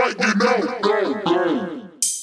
what you know. Go.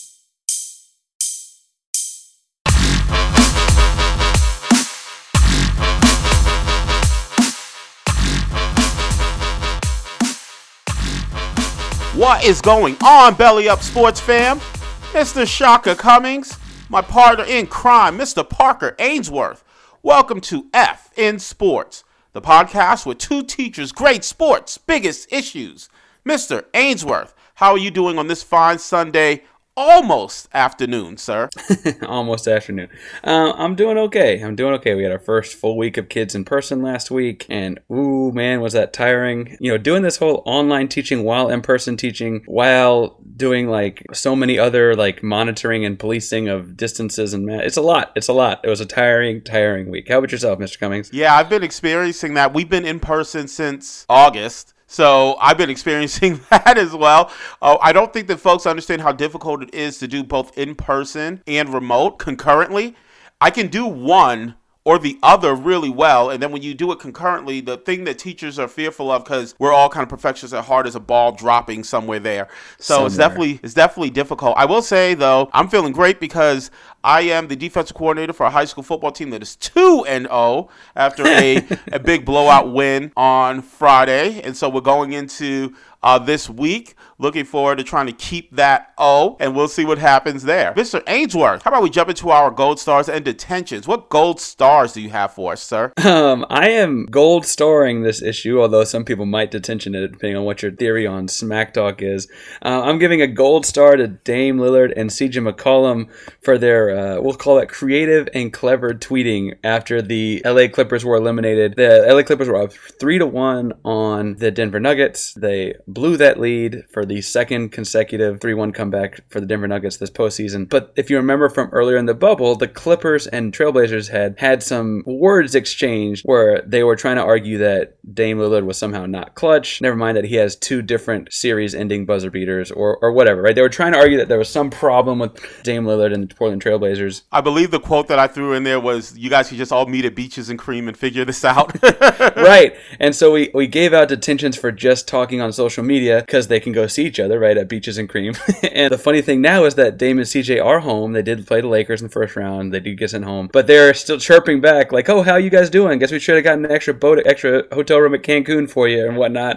What is going on, Belly Up Sports fam? Mr. Shaka Cummings, my partner in crime, Mr. Parker Ainsworth. Welcome to F in Sports, the podcast with two teachers, great sports, biggest issues. Mr. Ainsworth, how are you doing on this fine Sunday, almost afternoon, sir? Almost afternoon. I'm doing okay. We had our first full week of kids in person last week, and ooh, man, was that tiring. You know, doing this whole online teaching while in-person teaching, while doing like so many other like monitoring and policing of distances and it's a lot. It was a tiring week. How about yourself, Mr. Cummings? Yeah, I've been experiencing that. We've been in person since August. So I've been experiencing that as well. I don't think that folks understand how difficult it is to do both in-person and remote concurrently. I can do one or the other really well, and then when you do it concurrently, the thing that teachers are fearful of, because we're all kind of perfectionists at heart, is a ball dropping somewhere there. So it's definitely difficult. I will say, though, I'm feeling great because I am the defensive coordinator for a high school football team that is 2-0 after a big blowout win on Friday. And so we're going into this week looking forward to trying to keep that O, and we'll see what happens there. Mr. Ainsworth, how about we jump into our gold stars and detentions? What gold stars do you have for us, sir? I am gold starring this issue, although some people might detention it depending on what your theory on smack talk is. I'm giving a gold star to Dame Lillard and CJ McCollum for their, we'll call it creative and clever tweeting after the LA Clippers were eliminated. The LA Clippers were up 3-1 on the Denver Nuggets. They blew that lead for the second consecutive 3-1 comeback for the Denver Nuggets this postseason. But if you remember from earlier in the bubble, the Clippers and Trailblazers had some words exchanged where they were trying to argue that Dame Lillard was somehow not clutch. Never mind that he has two different series-ending buzzer beaters or whatever, right? They were trying to argue that there was some problem with Dame Lillard and the Portland Trailblazers. I believe the quote that I threw in there was, you guys could just all meet at Beaches and Cream and figure this out. Right. And so we gave out detentions for just talking on social media because they can go see each other, right, at Beaches and Cream. And the funny thing now is that Dame and CJ are home. They did play the Lakers in the first round. They did get sent home. But they're still chirping back like, oh, how you guys doing? Guess we should have gotten an extra hotel room at Cancun for you and whatnot.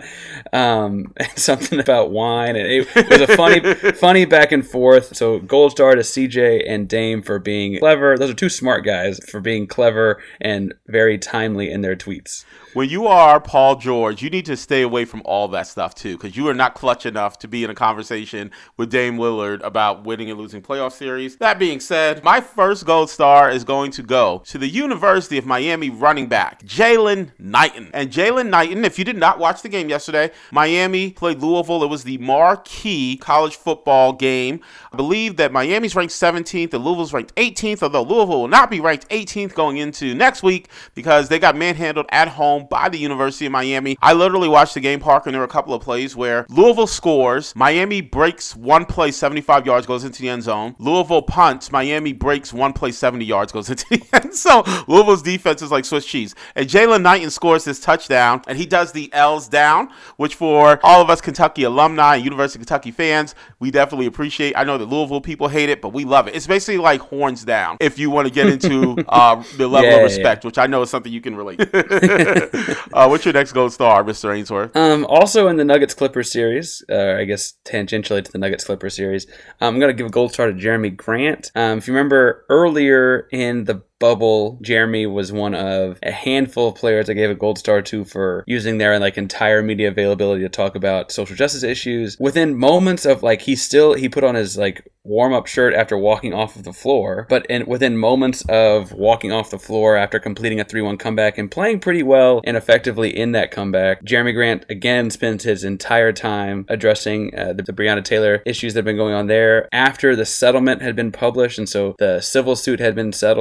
And something about wine. And it was a funny back and forth. So gold star to CJ and Dame for being clever. Those are two smart guys for being clever and very timely in their tweets. When you are Paul George, you need to stay away from all that stuff, too, because you are not clutch enough to be in a conversation with Dame Lillard about winning and losing playoff series. That being said, my first gold star is going to go to the University of Miami running back, Jaylan Knighton. And Jaylan Knighton, if you did not watch the game yesterday, Miami played Louisville. It was the marquee college football game. I believe that Miami's ranked 17th and Louisville's ranked 18th, although Louisville will not be ranked 18th going into next week because they got manhandled at home by the University of Miami. I literally watched the game, Parker, and there were a couple of plays where Louisville scores, Miami breaks one play 75 yards, goes into the end zone. Louisville punts, Miami breaks one play 70 yards, goes into the end zone. Louisville's defense is like Swiss cheese. And Jaylan Knighton scores this touchdown, and he does the L's down, which for all of us Kentucky alumni and University of Kentucky fans, we definitely appreciate. I know that Louisville people hate it, but we love it. It's basically like horns down if you want to get into the level of respect, which I know is something you can relate to. What's your next gold star, Mr. Ainsworth? Also in the Nuggets-Clippers series, I guess tangentially to the Nuggets-Clippers series, I'm going to give a gold star to Jeremy Grant. If you remember earlier in the bubble, Jeremy was one of a handful of players I gave a gold star to for using their like entire media availability to talk about social justice issues. Within moments of like he put on his like warm-up shirt after walking off of the floor, but within moments of walking off the floor after completing a 3-1 comeback and playing pretty well and effectively in that comeback, Jeremy Grant again spends his entire time addressing the Breonna Taylor issues that have been going on there after the settlement had been published, and so the civil suit had been settled, but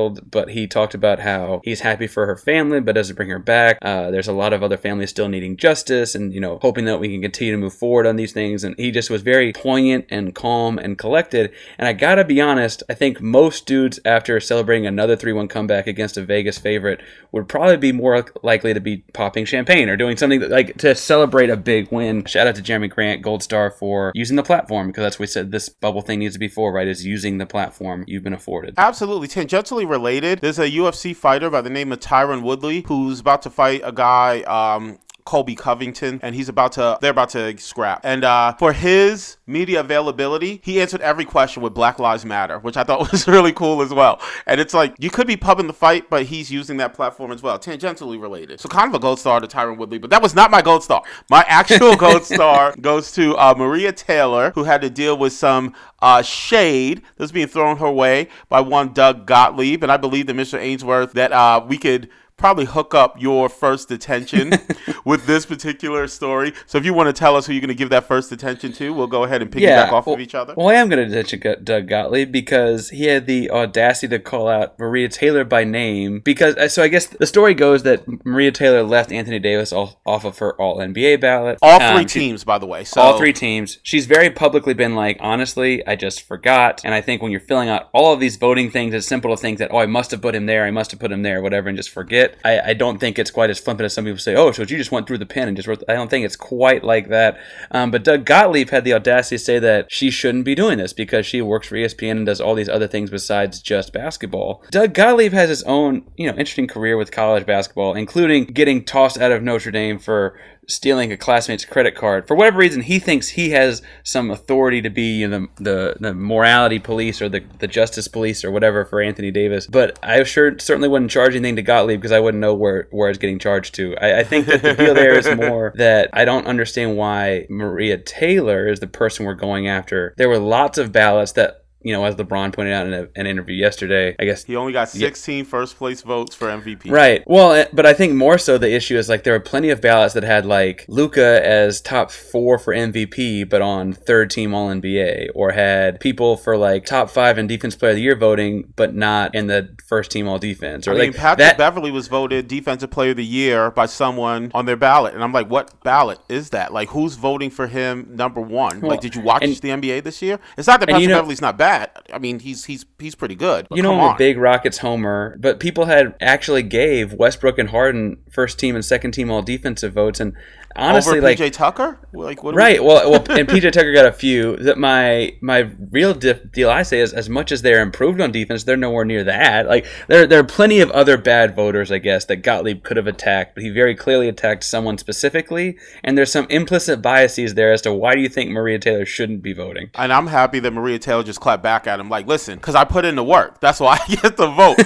but he talked about how he's happy for her family, but doesn't bring her back. There's a lot of other families still needing justice and, hoping that we can continue to move forward on these things. And he just was very poignant and calm and collected. And I gotta be honest, I think most dudes, after celebrating another 3-1 comeback against a Vegas favorite, would probably be more likely to be popping champagne or doing something like to celebrate a big win. Shout out to Jeremy Grant, Gold Star, for using the platform, because that's what we said this bubble thing needs to be for, right? Is using the platform you've been afforded. Absolutely. Tangentially related, there's a UFC fighter by the name of Tyron Woodley who's about to fight a guy, Colby Covington, and they're about to scrap. And for his media availability, he answered every question with Black Lives Matter, which I thought was really cool as well. And it's like, you could be pubbing the fight, but he's using that platform as well. Tangentially related. So kind of a gold star to Tyron Woodley, but that was not my gold star. My actual gold star goes to Maria Taylor, who had to deal with some shade that's being thrown her way by one Doug Gottlieb. And I believe that Mr. Ainsworth, that we could probably hook up your first attention with this particular story. So if you want to tell us who you're going to give that first attention to, we'll go ahead and piggyback off of each other. Well, I am going to attention Doug Gottlieb because he had the audacity to call out Maria Taylor by name. So I guess the story goes that Maria Taylor left Anthony Davis off of her All-NBA ballot. All three teams, by the way. So all three teams. She's very publicly been like, honestly, I just forgot. And I think when you're filling out all of these voting things, it's simple to think that, I must have put him there, whatever, and just forget. I don't think it's quite as flippant as some people say, so you just went through the pen and just wrote. I don't think it's quite like that. But Doug Gottlieb had the audacity to say that she shouldn't be doing this because she works for ESPN and does all these other things besides just basketball. Doug Gottlieb has his own, interesting career with college basketball, including getting tossed out of Notre Dame for stealing a classmate's credit card. For whatever reason, he thinks he has some authority to be the morality police or the justice police or whatever for Anthony Davis. But I certainly wouldn't charge anything to Gottlieb because I wouldn't know where it's getting charged to. I think that the deal there is more that I don't understand why Maria Taylor is the person we're going after. There were lots of ballots that, as LeBron pointed out in an interview yesterday, I guess he only got 16 first place votes for MVP. Right. Well, but I think more so the issue is there were plenty of ballots that had Luka as top 4 for MVP, but on third team All NBA, or had people for top 5 in Defense Player of the Year voting, but not in the first team All Defense. Or Patrick Beverly was voted Defensive Player of the Year by someone on their ballot, and I'm like, what ballot is that? Who's voting for him number 1? Well, did you watch the NBA this year? It's not that Patrick Beverly's not bad. I mean, he's pretty good. I'm a big Rockets homer, but people had actually gave Westbrook and Harden first team and second team All Defensive votes, and honestly, over PJ Tucker, right? Well, and PJ Tucker got a few. That my real deal I say is, as much as they're improved on defense, they're nowhere near that. There are plenty of other bad voters, I guess, that Gottlieb could have attacked, but he very clearly attacked someone specifically, and there's some implicit biases there as to why do you think Maria Taylor shouldn't be voting. And I'm happy that Maria Taylor just clapped back at him, listen, because I put in the work. That's why I get the vote.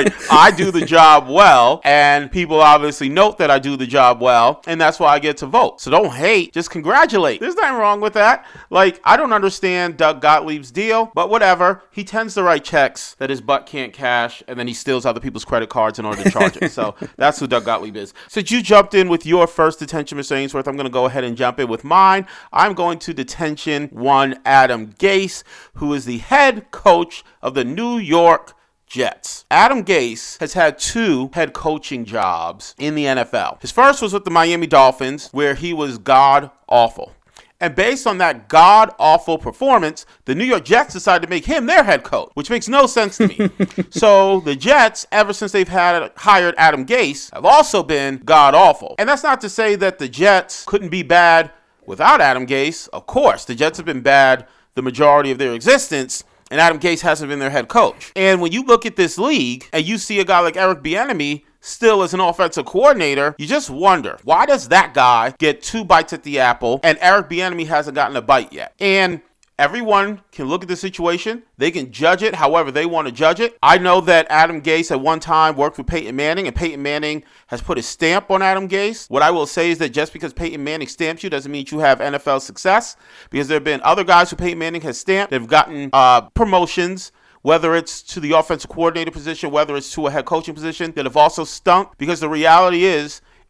I do the job well, and people obviously note that I do the job well, and that's why I get to vote. So don't hate, just congratulate. There's nothing wrong with that. I don't understand Doug Gottlieb's deal, but whatever. He tends to write checks that his butt can't cash, and then he steals other people's credit cards in order to charge it. So that's who Doug Gottlieb is. Since you jumped in with your first detention, Mr. Ainsworth, I'm going to go ahead and jump in with mine. I'm going to detention 1 Adam Gase, who is the head coach of the New York Jets. Adam Gase has had 2 head coaching jobs in the NFL. His first was with the Miami Dolphins, where he was god-awful. And based on that god-awful performance, the New York Jets decided to make him their head coach, which makes no sense to me. So the Jets, ever since they've hired Adam Gase, have also been god-awful. And that's not to say that the Jets couldn't be bad without Adam Gase. Of course, the Jets have been bad the majority of their existence, and Adam Gase hasn't been their head coach. And when you look at this league and you see a guy like Eric Bieniemy still as an offensive coordinator, you just wonder, why does that guy get 2 bites at the apple and Eric Bieniemy hasn't gotten a bite yet? And everyone can look at the situation. They can judge it however they want to judge it. I know that Adam Gase at one time worked with Peyton Manning, and Peyton Manning has put a stamp on Adam Gase. What I will say is that just because Peyton Manning stamps you doesn't mean you have NFL success, because there have been other guys who Peyton Manning has stamped that have gotten promotions, whether it's to the offensive coordinator position, whether it's to a head coaching position, that have also stunk, because the reality is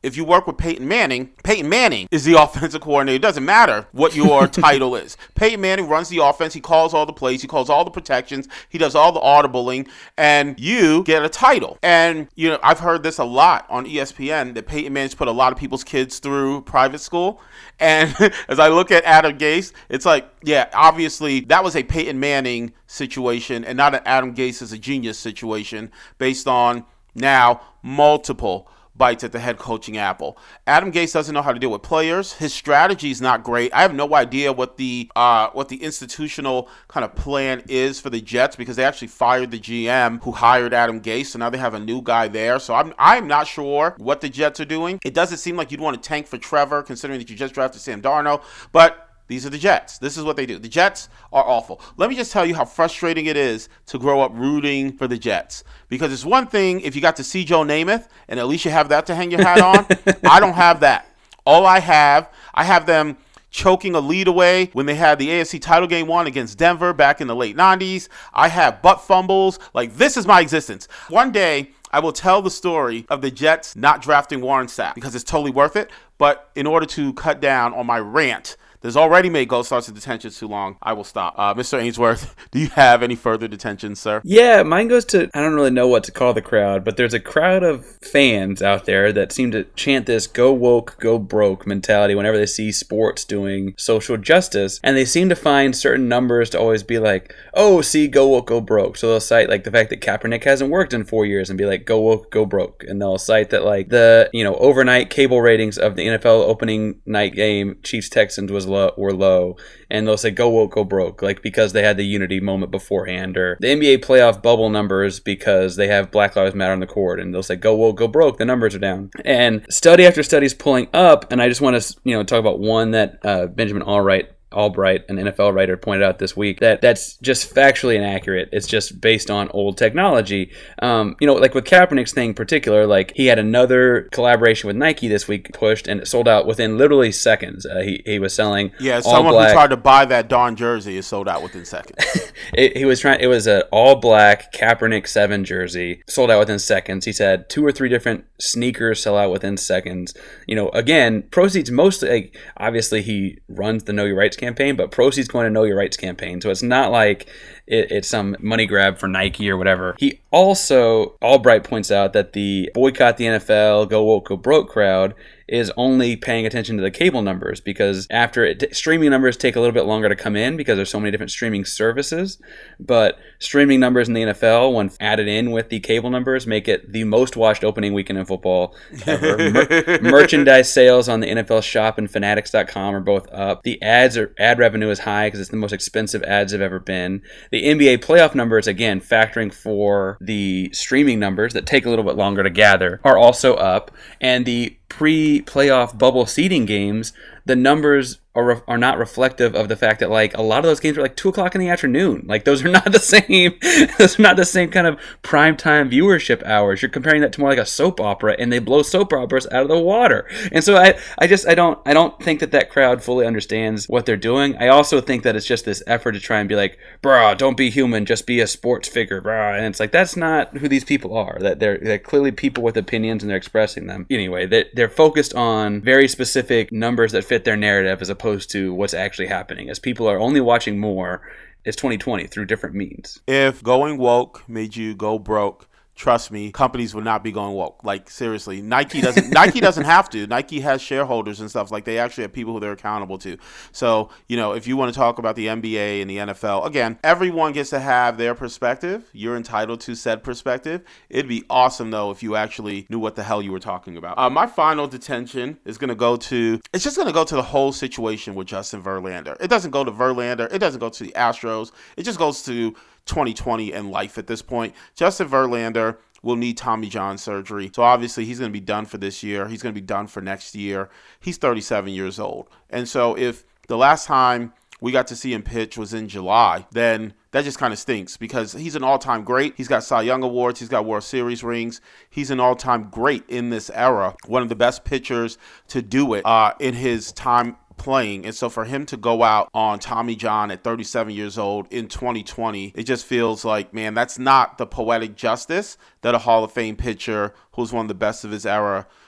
if you work with Peyton Manning is the offensive coordinator. It doesn't matter what your title is. Peyton Manning runs the offense. He calls all the plays. He calls all the protections. He does all the audibling, and you get a title. And, I've heard this a lot on ESPN that Peyton Manning's put a lot of people's kids through private school. And as I look at Adam Gase, it's like, yeah, obviously that was a Peyton Manning situation and not an Adam Gase is a genius situation based on now multiple bites at the head coaching apple. Adam Gase doesn't know how to deal with players. His strategy is not great. I have no idea what the institutional kind of plan is for the Jets because they actually fired the GM who hired Adam Gase, so now they have a new guy there. So I'm not sure what the Jets are doing. It doesn't seem like you'd want to tank for Trevor, considering that you just drafted Sam Darnold, but these are the Jets. This is what they do. The Jets are awful. Let me just tell you how frustrating it is to grow up rooting for the Jets. Because it's one thing if you got to see Joe Namath, and at least you have that to hang your hat on. I don't have that. All I have them choking a lead away when they had the AFC title game one against Denver back in the late 90s. I have butt fumbles. Like, this is my existence. One day, I will tell the story of the Jets not drafting Warren Sapp because it's totally worth it. But in order to cut down on my rant, there's already made Gold Stars of detention too long. I will stop. Mr. Ainsworth, do you have any further detentions, sir? Yeah, mine goes to, I don't really know what to call the crowd, but there's a crowd of fans out there that seem to chant this go woke, go broke mentality whenever they see sports doing social justice. And they seem to find certain numbers to always be like, oh, see, go woke, go broke. So they'll cite like the fact that Kaepernick hasn't worked in 4 years and be like, go woke, go broke. And they'll cite that like the, overnight cable ratings of the NFL opening night game, Chiefs-Texans were low, and they'll say go woke, go broke, like because they had the unity moment beforehand, or the NBA playoff bubble numbers because they have Black Lives Matter on the court, and they'll say go woke, go broke, the numbers are down. And study after study is pulling up, and I just want to talk about one that Benjamin Albright, an NFL writer, pointed out this week that's just factually inaccurate. It's just based on old technology. Like with Kaepernick's thing in particular, like he had another collaboration with Nike this week pushed and it sold out within literally seconds. He was selling someone who tried to buy that darn jersey is sold out within seconds. It was an all black Kaepernick 7 jersey, sold out within seconds. He said 2 or 3 different sneakers sell out within seconds. Again, proceeds mostly, obviously he runs the Know Your Rights campaign, but proceeds going to Know Your Rights campaign. So it's not like it's some money grab for Nike or whatever. He also, Albright points out that the boycott the NFL, go woke, go broke crowd is only paying attention to the cable numbers because streaming numbers take a little bit longer to come in because there's so many different streaming services. But streaming numbers in the NFL, when added in with the cable numbers, make it the most watched opening weekend in football ever. Merchandise sales on the NFL Shop and Fanatics.com are both up. The ad revenue is high because it's the most expensive ads have ever been. The NBA playoff numbers, again, factoring for the streaming numbers that take a little bit longer to gather, are also up. And the pre-playoff bubble seeding games, the numbers are not reflective of the fact that like a lot of those games are like 2:00 in the afternoon. Like those are not the same. Those are not the same kind of primetime viewership hours. You're comparing that to more like a soap opera, and they blow soap operas out of the water. And so I don't think that crowd fully understands what they're doing. I also think that it's just this effort to try and be like, bruh, don't be human, just be a sports figure, bruh. And it's like that's not who these people are. That they're clearly people with opinions and they're expressing them. Anyway, they're focused on very specific numbers that fit their narrative as opposed to what's actually happening, as people are only watching more as 2020 through different means. If going woke made you go broke, trust me, companies would not be going woke. Like, seriously, Nike doesn't have to. Nike has shareholders and stuff. Like, they actually have people who they're accountable to. So, if you want to talk about the NBA and the NFL, again, everyone gets to have their perspective. You're entitled to said perspective. It'd be awesome, though, if you actually knew what the hell you were talking about. My final detention is going to go to the whole situation with Justin Verlander. It doesn't go to Verlander. It doesn't go to the Astros. It just goes to 2020 and life at this point. Justin Verlander will need Tommy John surgery. So obviously he's going to be done for this year. He's going to be done for next year. He's 37 years old. And so if the last time we got to see him pitch was in July, then that just kind of stinks because he's an all-time great. He's got Cy Young Awards. He's got World Series rings. He's an all-time great in this era. One of the best pitchers to do it in his time playing. And so for him to go out on Tommy John at 37 years old in 2020, it just feels like, man, that's not the poetic justice that a Hall of Fame pitcher who's one of the best of his era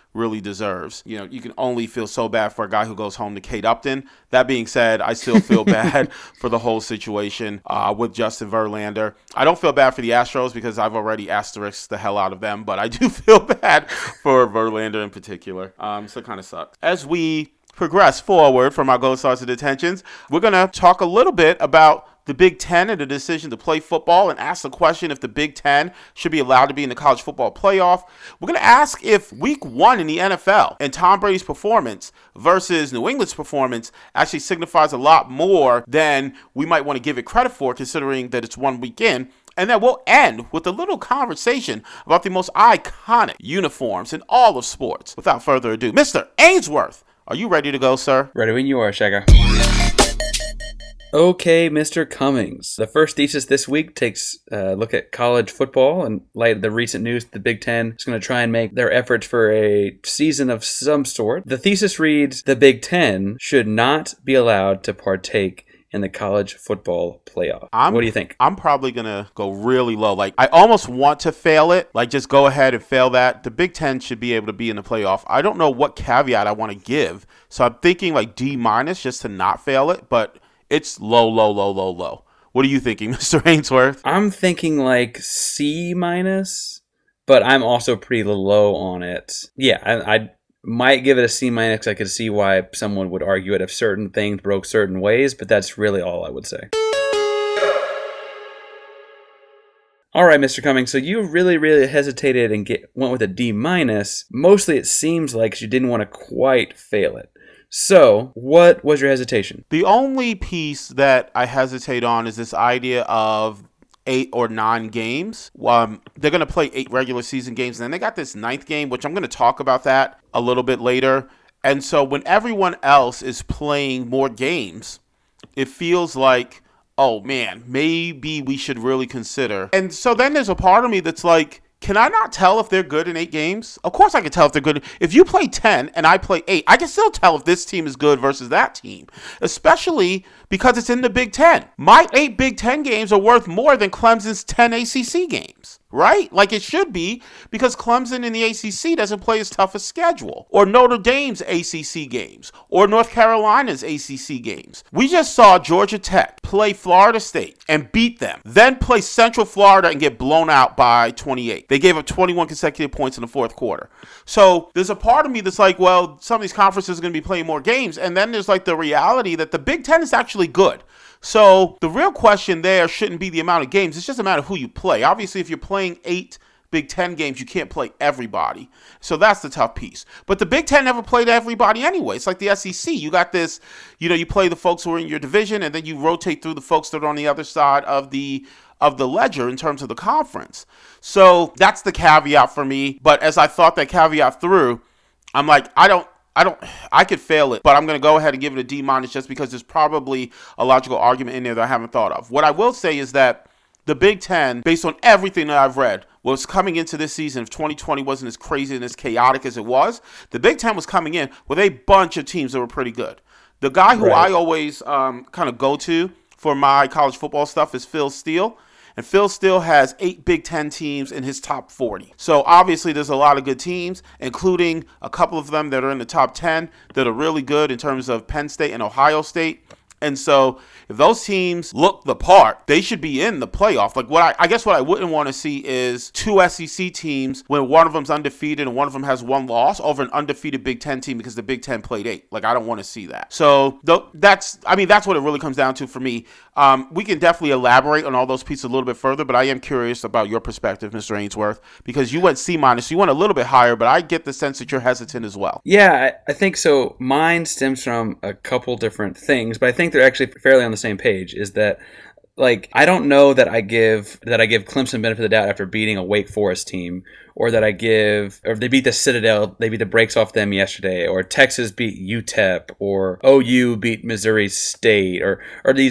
really deserves. You know, you can only feel so bad for a guy who goes home to Kate Upton. That being said, I still feel bad for the whole situation with Justin Verlander. I don't feel bad for the Astros because I've already asterisked the hell out of them, but I do feel bad for Verlander in particular. So it kind of sucks. As we progress forward from our Gold Stars and Detentions, we're going to talk a little bit about the Big Ten and the decision to play football and ask the question if the Big Ten should be allowed to be in the college football playoff. We're going to ask if week 1 in the NFL and Tom Brady's performance versus New England's performance actually signifies a lot more than we might want to give it credit for, considering that it's 1 week in. And then we'll end with a little conversation about the most iconic uniforms in all of sports. Without further ado, Mr. Ainsworth, are you ready to go, sir? Ready when you are, Shagger. Okay, Mr. Cummings. The first thesis this week takes a look at college football. In light of the recent news, the Big Ten is going to try and make their efforts for a season of some sort. The thesis reads, the Big Ten should not be allowed to partake in the college football playoff. What do you think? I'm probably going to go really low. Like, I almost want to fail it. Like, just go ahead and fail that. The Big Ten should be able to be in the playoff. I don't know what caveat I want to give. So I'm thinking like D- just to not fail it. But it's low. What are you thinking, Mr. Ainsworth? I'm thinking like C-, but I'm also pretty low on it. Yeah, I might give it a C-. I could see why someone would argue it if certain things broke certain ways, but that's really all I would say. All right, Mr. Cummings, so you really hesitated and went with a D-. Mostly it seems like you didn't want to quite fail it. So, what was your hesitation? The only piece that I hesitate on is this idea of 8 or 9 games. They're going to play 8 regular season games, and then they got this 9th game, which I'm going to talk about that a little bit later. And so when everyone else is playing more games, it feels like, oh man, maybe we should really consider. And so then there's a part of me that's like, can I not tell if they're good in 8 games? Of course I can tell if they're good. If you play 10 and I play 8, I can still tell if this team is good versus that team, especially because it's in the Big Ten. My 8 Big Ten games are worth more than Clemson's 10 ACC games, right? Like it should be, because Clemson in the ACC doesn't play as tough a schedule, or Notre Dame's ACC games, or North Carolina's ACC games. We just saw Georgia Tech play Florida State and beat them, then play Central Florida and get blown out by 28. They gave up 21 consecutive points in the fourth quarter. So there's a part of me that's like, well, some of these conferences are going to be playing more games. And then there's like the reality that the Big Ten is actually good. So the real question there shouldn't be the amount of games. It's just a matter of who you play. Obviously, if you're playing 8 Big Ten games, you can't play everybody. So that's the tough piece. But the Big Ten never played everybody anyway. It's like the SEC. You got this, you play the folks who are in your division, and then you rotate through the folks that are on the other side of the ledger in terms of the conference. So that's the caveat for me. But as I thought that caveat through, I'm like, I could fail it, but I'm going to go ahead and give it a D- just because there's probably a logical argument in there that I haven't thought of. What I will say is that the Big Ten, based on everything that I've read, was coming into this season. If 2020 wasn't as crazy and as chaotic as it was, the Big Ten was coming in with a bunch of teams that were pretty good. The guy who I always kind of go to for my college football stuff is Phil Steele. And Phil Steele has 8 Big Ten teams in his top 40. So obviously there's a lot of good teams, including a couple of them that are in the top 10 that are really good in terms of Penn State and Ohio State. And so if those teams look the part, they should be in the playoff. Like I guess what I wouldn't want to see is 2 SEC teams when one of them's undefeated and one of them has 1 loss over an undefeated Big Ten team because the Big Ten played 8. Like I don't want to see that. So that's what it really comes down to for me. We can definitely elaborate on all those pieces a little bit further, but I am curious about your perspective, Mr. Ainsworth, because you went C-, you went a little bit higher, but I get the sense that you're hesitant as well. Yeah, I think so. Mine stems from a couple different things, but I think they're actually fairly on the same page. Is that, like, I don't know that I give Clemson benefit of the doubt after beating a Wake Forest team, or that or they beat the Citadel, they beat the brakes off them yesterday, or Texas beat UTEP, or OU beat Missouri State, or these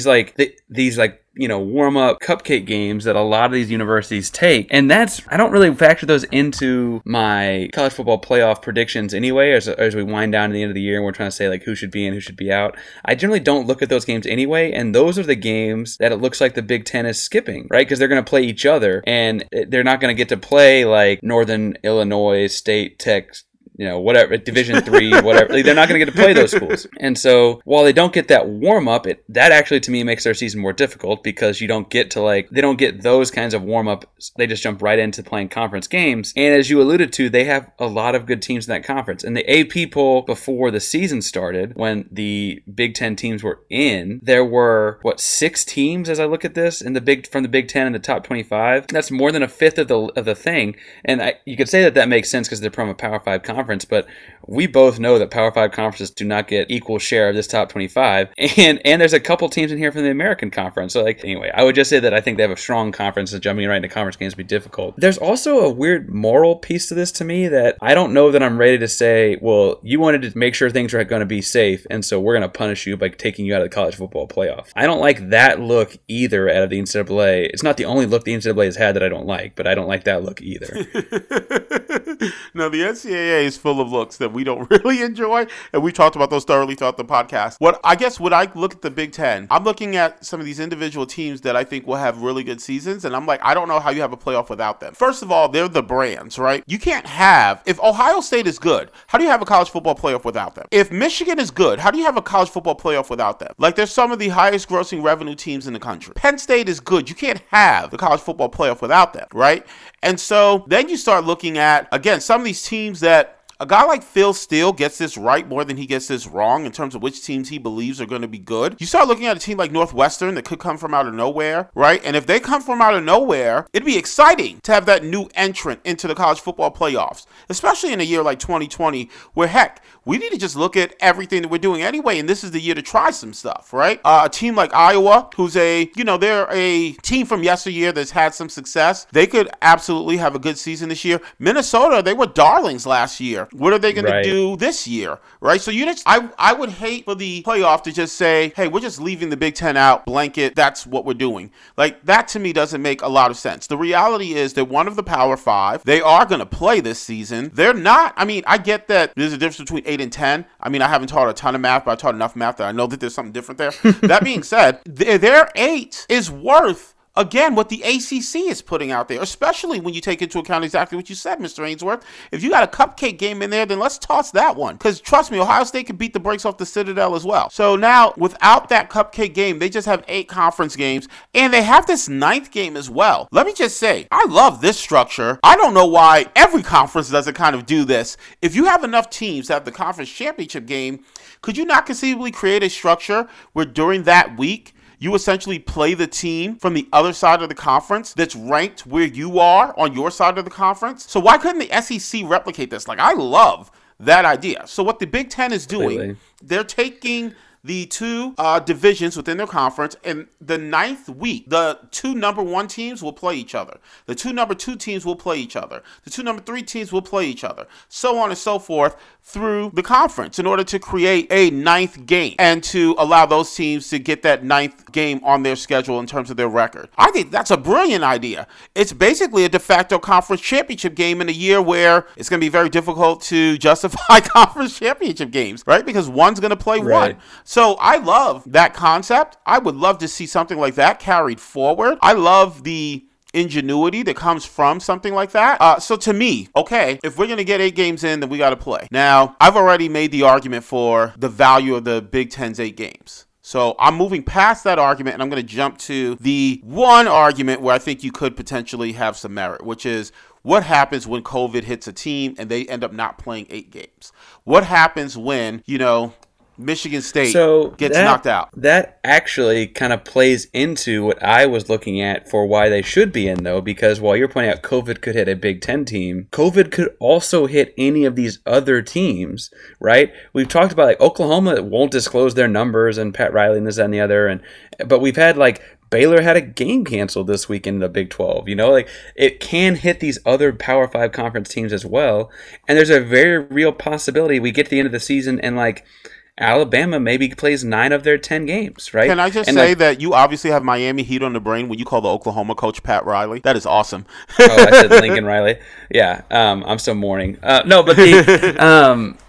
warm up cupcake games that a lot of these universities take. And I don't really factor those into my college football playoff predictions anyway, as we wind down to the end of the year and we're trying to say like who should be in, who should be out. I generally don't look at those games anyway, and those are the games that it looks like the Big Ten is skipping, right? Because they're going to play each other, and they're not going to get to play like Northern Illinois State, Tech, whatever, Division 3, whatever. Like, they're not going to get to play those schools. And so while they don't get that warm-up, that actually to me makes their season more difficult because you don't get to they don't get those kinds of warm-up. They just jump right into playing conference games. And as you alluded to, they have a lot of good teams in that conference. And the AP poll before the season started, when the Big Ten teams were in, there were, 6 teams as I look at this from the Big Ten in the top 25. That's more than a fifth of the thing. And you could say that makes sense because they're from a Power 5 conference, but we both know that Power 5 conferences do not get equal share of this top 25. And there's a couple teams in here from the American Conference. So anyway, I would just say that I think they have a strong conference, and jumping right into conference games would be difficult. There's also a weird moral piece to this to me that I don't know that I'm ready to say, well, you wanted to make sure things are going to be safe, and so we're going to punish you by taking you out of the college football playoff. I don't like that look either out of the NCAA. It's not the only look the NCAA has had that I don't like, but I don't like that look either. No, the NCAA is full of looks that we don't really enjoy, and we talked about those thoroughly throughout the podcast. When I look at the Big Ten, I'm looking at some of these individual teams that I think will have really good seasons, and I'm like, I don't know how you have a playoff without them. First of all, they're the brands, right? You can't have, if Ohio State is good, how do you have a college football playoff without them? If Michigan is good, how do you have a college football playoff without them? Like, there's some of the highest grossing revenue teams in the country. Penn State is good. You can't have the college football playoff without them, right? And so then you start looking at, again, some of these teams that a guy like Phil Steele gets this right more than he gets this wrong in terms of which teams he believes are going to be good. You start looking at a team like Northwestern that could come from out of nowhere, right? And if they come from out of nowhere, it'd be exciting to have that new entrant into the college football playoffs, especially in a year like 2020 where, heck, we need to just look at everything that we're doing anyway, and this is the year to try some stuff, right? A team like Iowa, who's they're a team from yesteryear that's had some success. They could absolutely have a good season this year. Minnesota, they were darlings last year. What are they going to do this year, right? So I would hate for the playoff to just say, hey, we're just leaving the Big Ten out, blanket, that's what we're doing. Like, that to me doesn't make a lot of sense. The reality is they're one of the Power 5. They are going to play this season. They're not, I get that there's a difference between 8 and 10. I haven't taught a ton of math, but I taught enough math that I know that there's something different there. That being said, their 8 is worth, again, what the ACC is putting out there, especially when you take into account exactly what you said, Mr. Ainsworth. If you got a cupcake game in there, then let's toss that one. Because trust me, Ohio State could beat the brakes off the Citadel as well. So now, without that cupcake game, they just have 8 conference games, and they have this 9th game as well. Let me just say, I love this structure. I don't know why every conference doesn't kind of do this. If you have enough teams to have the conference championship game, could you not conceivably create a structure where during that week, you essentially play the team from the other side of the conference that's ranked where you are on your side of the conference? So why couldn't the SEC replicate this? I love that idea. So what the Big Ten is doing, they're taking the 2 divisions within their conference, and the 9th week, the 2 number 1 teams will play each other. The 2 number 2 teams will play each other. The 2 number 3 teams will play each other. So on and so forth through the conference in order to create a 9th game and to allow those teams to get that 9th game on their schedule in terms of their record. I think that's a brilliant idea. It's basically a de facto conference championship game in a year where it's going to be very difficult to justify conference championship games, right? Because one's going to play one. So I love that concept. I would love to see something like that carried forward. I love the ingenuity that comes from something like that. So to me, okay, if we're going to get 8 games in, then we got to play. Now, I've already made the argument for the value of the Big Ten's 8 games. So I'm moving past that argument, and I'm going to jump to the one argument where I think you could potentially have some merit, which is what happens when COVID hits a team and they end up not playing 8 games? What happens when, Michigan State gets knocked out? That actually kind of plays into what I was looking at for why they should be in, though, because while you're pointing out COVID could hit a Big Ten team, COVID could also hit any of these other teams, right? We've talked about Oklahoma won't disclose their numbers and Pat Riley and this, that, and the other, but we've had Baylor had a game canceled this week in the Big 12. It can hit these other Power 5 conference teams as well, and there's a very real possibility we get to the end of the season and Alabama maybe plays 9 of their 10 games, right? Can I just say that you obviously have Miami Heat on the brain when you call the Oklahoma coach Pat Riley? That is awesome. I said Lincoln Riley. Yeah, I'm still mourning. No, but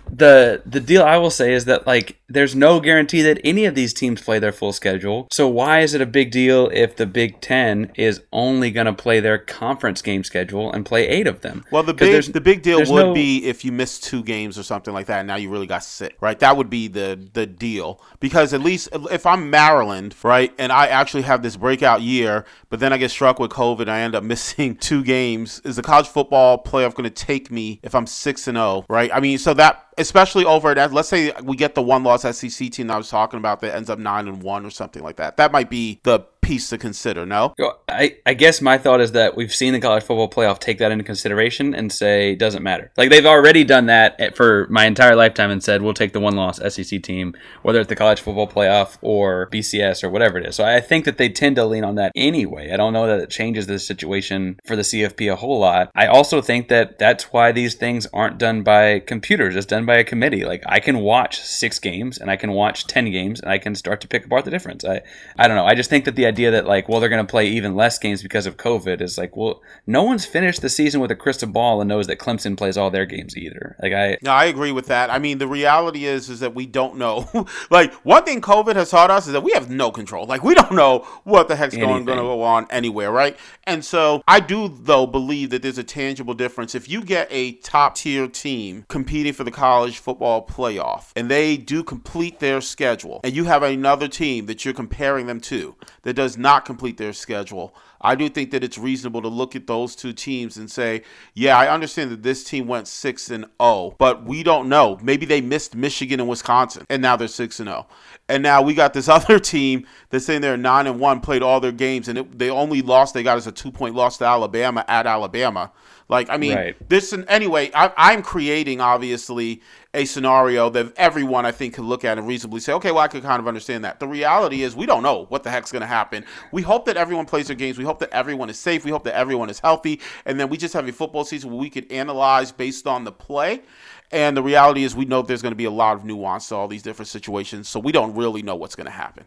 The deal I will say is that, like, there's no guarantee that any of these teams play their full schedule. So why is it a big deal if the Big Ten is only going to play their conference game schedule and play 8 of them? Well, the big deal would be if you miss 2 games or something like that, and now you really got sick, right? That would be the deal. Because at least if I'm Maryland, right, and I actually have this breakout year, but then I get struck with COVID and I end up missing 2 games, is the college football playoff going to take me if I'm 6-0, right? I mean, so that, especially over at, let's say we get the 1-loss SEC team that I was talking about that ends up 9-1 or something like that. That might be the piece to consider, no? I guess my thought is that we've seen the college football playoff take that into consideration and say it doesn't matter. Like, they've already done that for my entire lifetime and said we'll take the 1-loss SEC team, whether it's the college football playoff or BCS or whatever it is. So I think that they tend to lean on that anyway. I don't know that it changes the situation for the CFP a whole lot. I also think that that's why these things aren't done by computers. It's done by a committee. Like, I can watch 6 games and I can watch 10 games and I can start to pick apart the difference. I don't know. I just think that the idea that, like, well, they're going to play even less games because of COVID is like, well, no one's finished the season with a crystal ball and knows that Clemson plays all their games either. No, I agree with that. I mean, the reality is that we don't know. Like, one thing COVID has taught us is that we have no control. Like, we don't know what the heck's going to go on anywhere, right? And so I do, though, believe that there's a tangible difference. If you get a top-tier team competing for the college football playoff and they do complete their schedule, and you have another team that you're comparing them to that does not complete their schedule, I do think that it's reasonable to look at those 2 teams and say, yeah, I understand that this team went 6-0, but we don't know. Maybe they missed Michigan and Wisconsin, and now they're 6-0. And now we got this other team that's saying they're 9-1, played all their games, and they only lost they got is a 2-point loss to Alabama at Alabama. Like, I mean, right. Anyway, I'm creating, obviously, a scenario that everyone, I think, could look at and reasonably say, okay, well, I could kind of understand that. The reality is we don't know what the heck's going to happen. We hope that everyone plays their games. We hope that everyone is safe. We hope that everyone is healthy. And then we just have a football season where we could analyze based on the play. And the reality is we know there's going to be a lot of nuance to all these different situations, so we don't really know what's going to happen.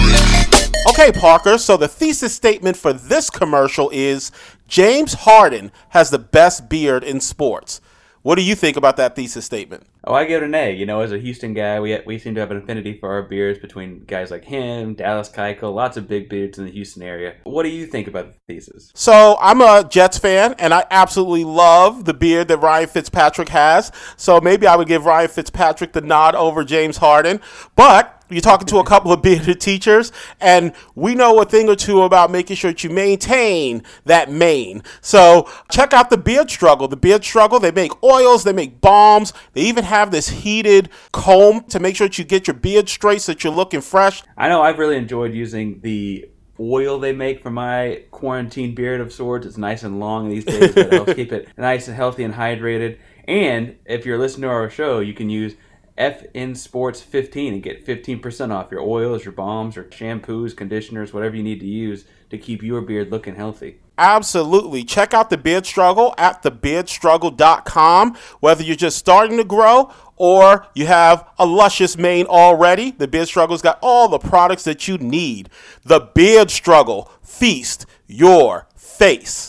Okay, Parker, so the thesis statement for this commercial is James Harden has the best beard in sports. What do you think about that thesis statement? Oh, I give it an A. You know, as a Houston guy, we seem to have an affinity for our beards between guys like him, Dallas Keuchel, lots of big beards in the Houston area. What do you think about the thesis? So I'm a Jets fan, and I absolutely love the beard that Ryan Fitzpatrick has. So maybe I would give Ryan Fitzpatrick the nod over James Harden. But you're talking to a couple of bearded teachers, and we know a thing or two about making sure that you maintain that mane. So check out the Beard Struggle. The Beard Struggle, they make oils, they make balms, they even have this heated comb to make sure that you get your beard straight so that you're looking fresh. I know I've really enjoyed using the oil they make for my quarantine beard of sorts. It's nice and long these days, but it helps keep it nice and healthy and hydrated. And if you're listening to our show, you can use FN Sports 15 and get 15% off your oils, your balms, your shampoos, conditioners, whatever you need to use to keep your beard looking healthy. Absolutely. Check out the Beard Struggle at thebeardstruggle.com. Whether you're just starting to grow or you have a luscious mane already, the Beard Struggle's got all the products that you need. The Beard Struggle. Feast your face.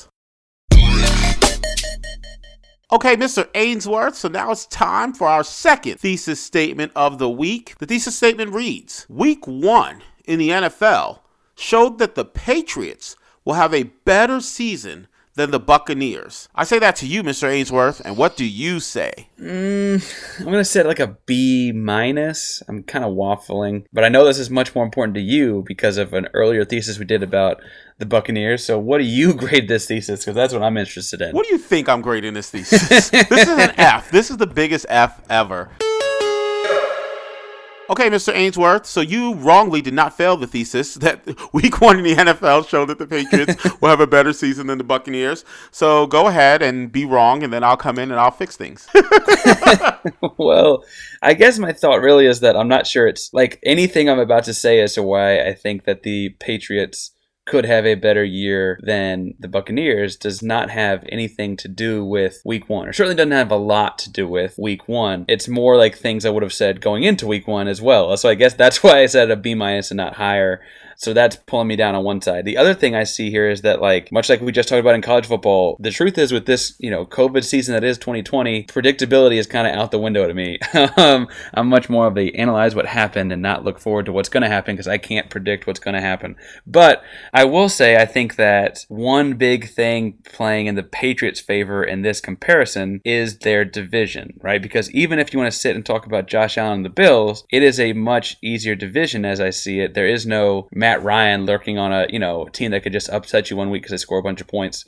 Okay, Mr. Ainsworth, so now it's time for our second thesis statement of the week. The thesis statement reads, Week 1 in the NFL showed that the Patriots will have a better season than the Buccaneers. I say that to you, Mr. Ainsworth, and what do you say? I'm going to say like a B-. I'm kind of waffling, but I know this is much more important to you because of an earlier thesis we did about the Buccaneers. So what do you grade this thesis? Because that's what I'm interested in. What do you think I'm grading this thesis? This is an F. This is the biggest F ever. Okay, Mr. Ainsworth, so you wrongly did not fail the thesis that Week 1 in the NFL showed that the Patriots will have a better season than the Buccaneers. So go ahead and be wrong, and then I'll come in and I'll fix things. Well, I guess my thought really is that I'm not sure it's like anything I'm about to say as to why I think that the Patriots could have a better year than the Buccaneers does not have anything to do with Week 1, or certainly doesn't have a lot to do with Week 1. It's more like things I would have said going into Week 1 as well. So I guess that's why I said a B- and not higher. So that's pulling me down on one side. The other thing I see here is that, like, much like we just talked about in college football, the truth is with this, COVID season that is 2020, predictability is kind of out the window to me. I'm much more of the analyze what happened and not look forward to what's going to happen because I can't predict what's going to happen. But I will say I think that one big thing playing in the Patriots' favor in this comparison is their division, right? Because even if you want to sit and talk about Josh Allen and the Bills, it is a much easier division as I see it. There is no Matt Ryan lurking on a team that could just upset you one week because they score a bunch of points.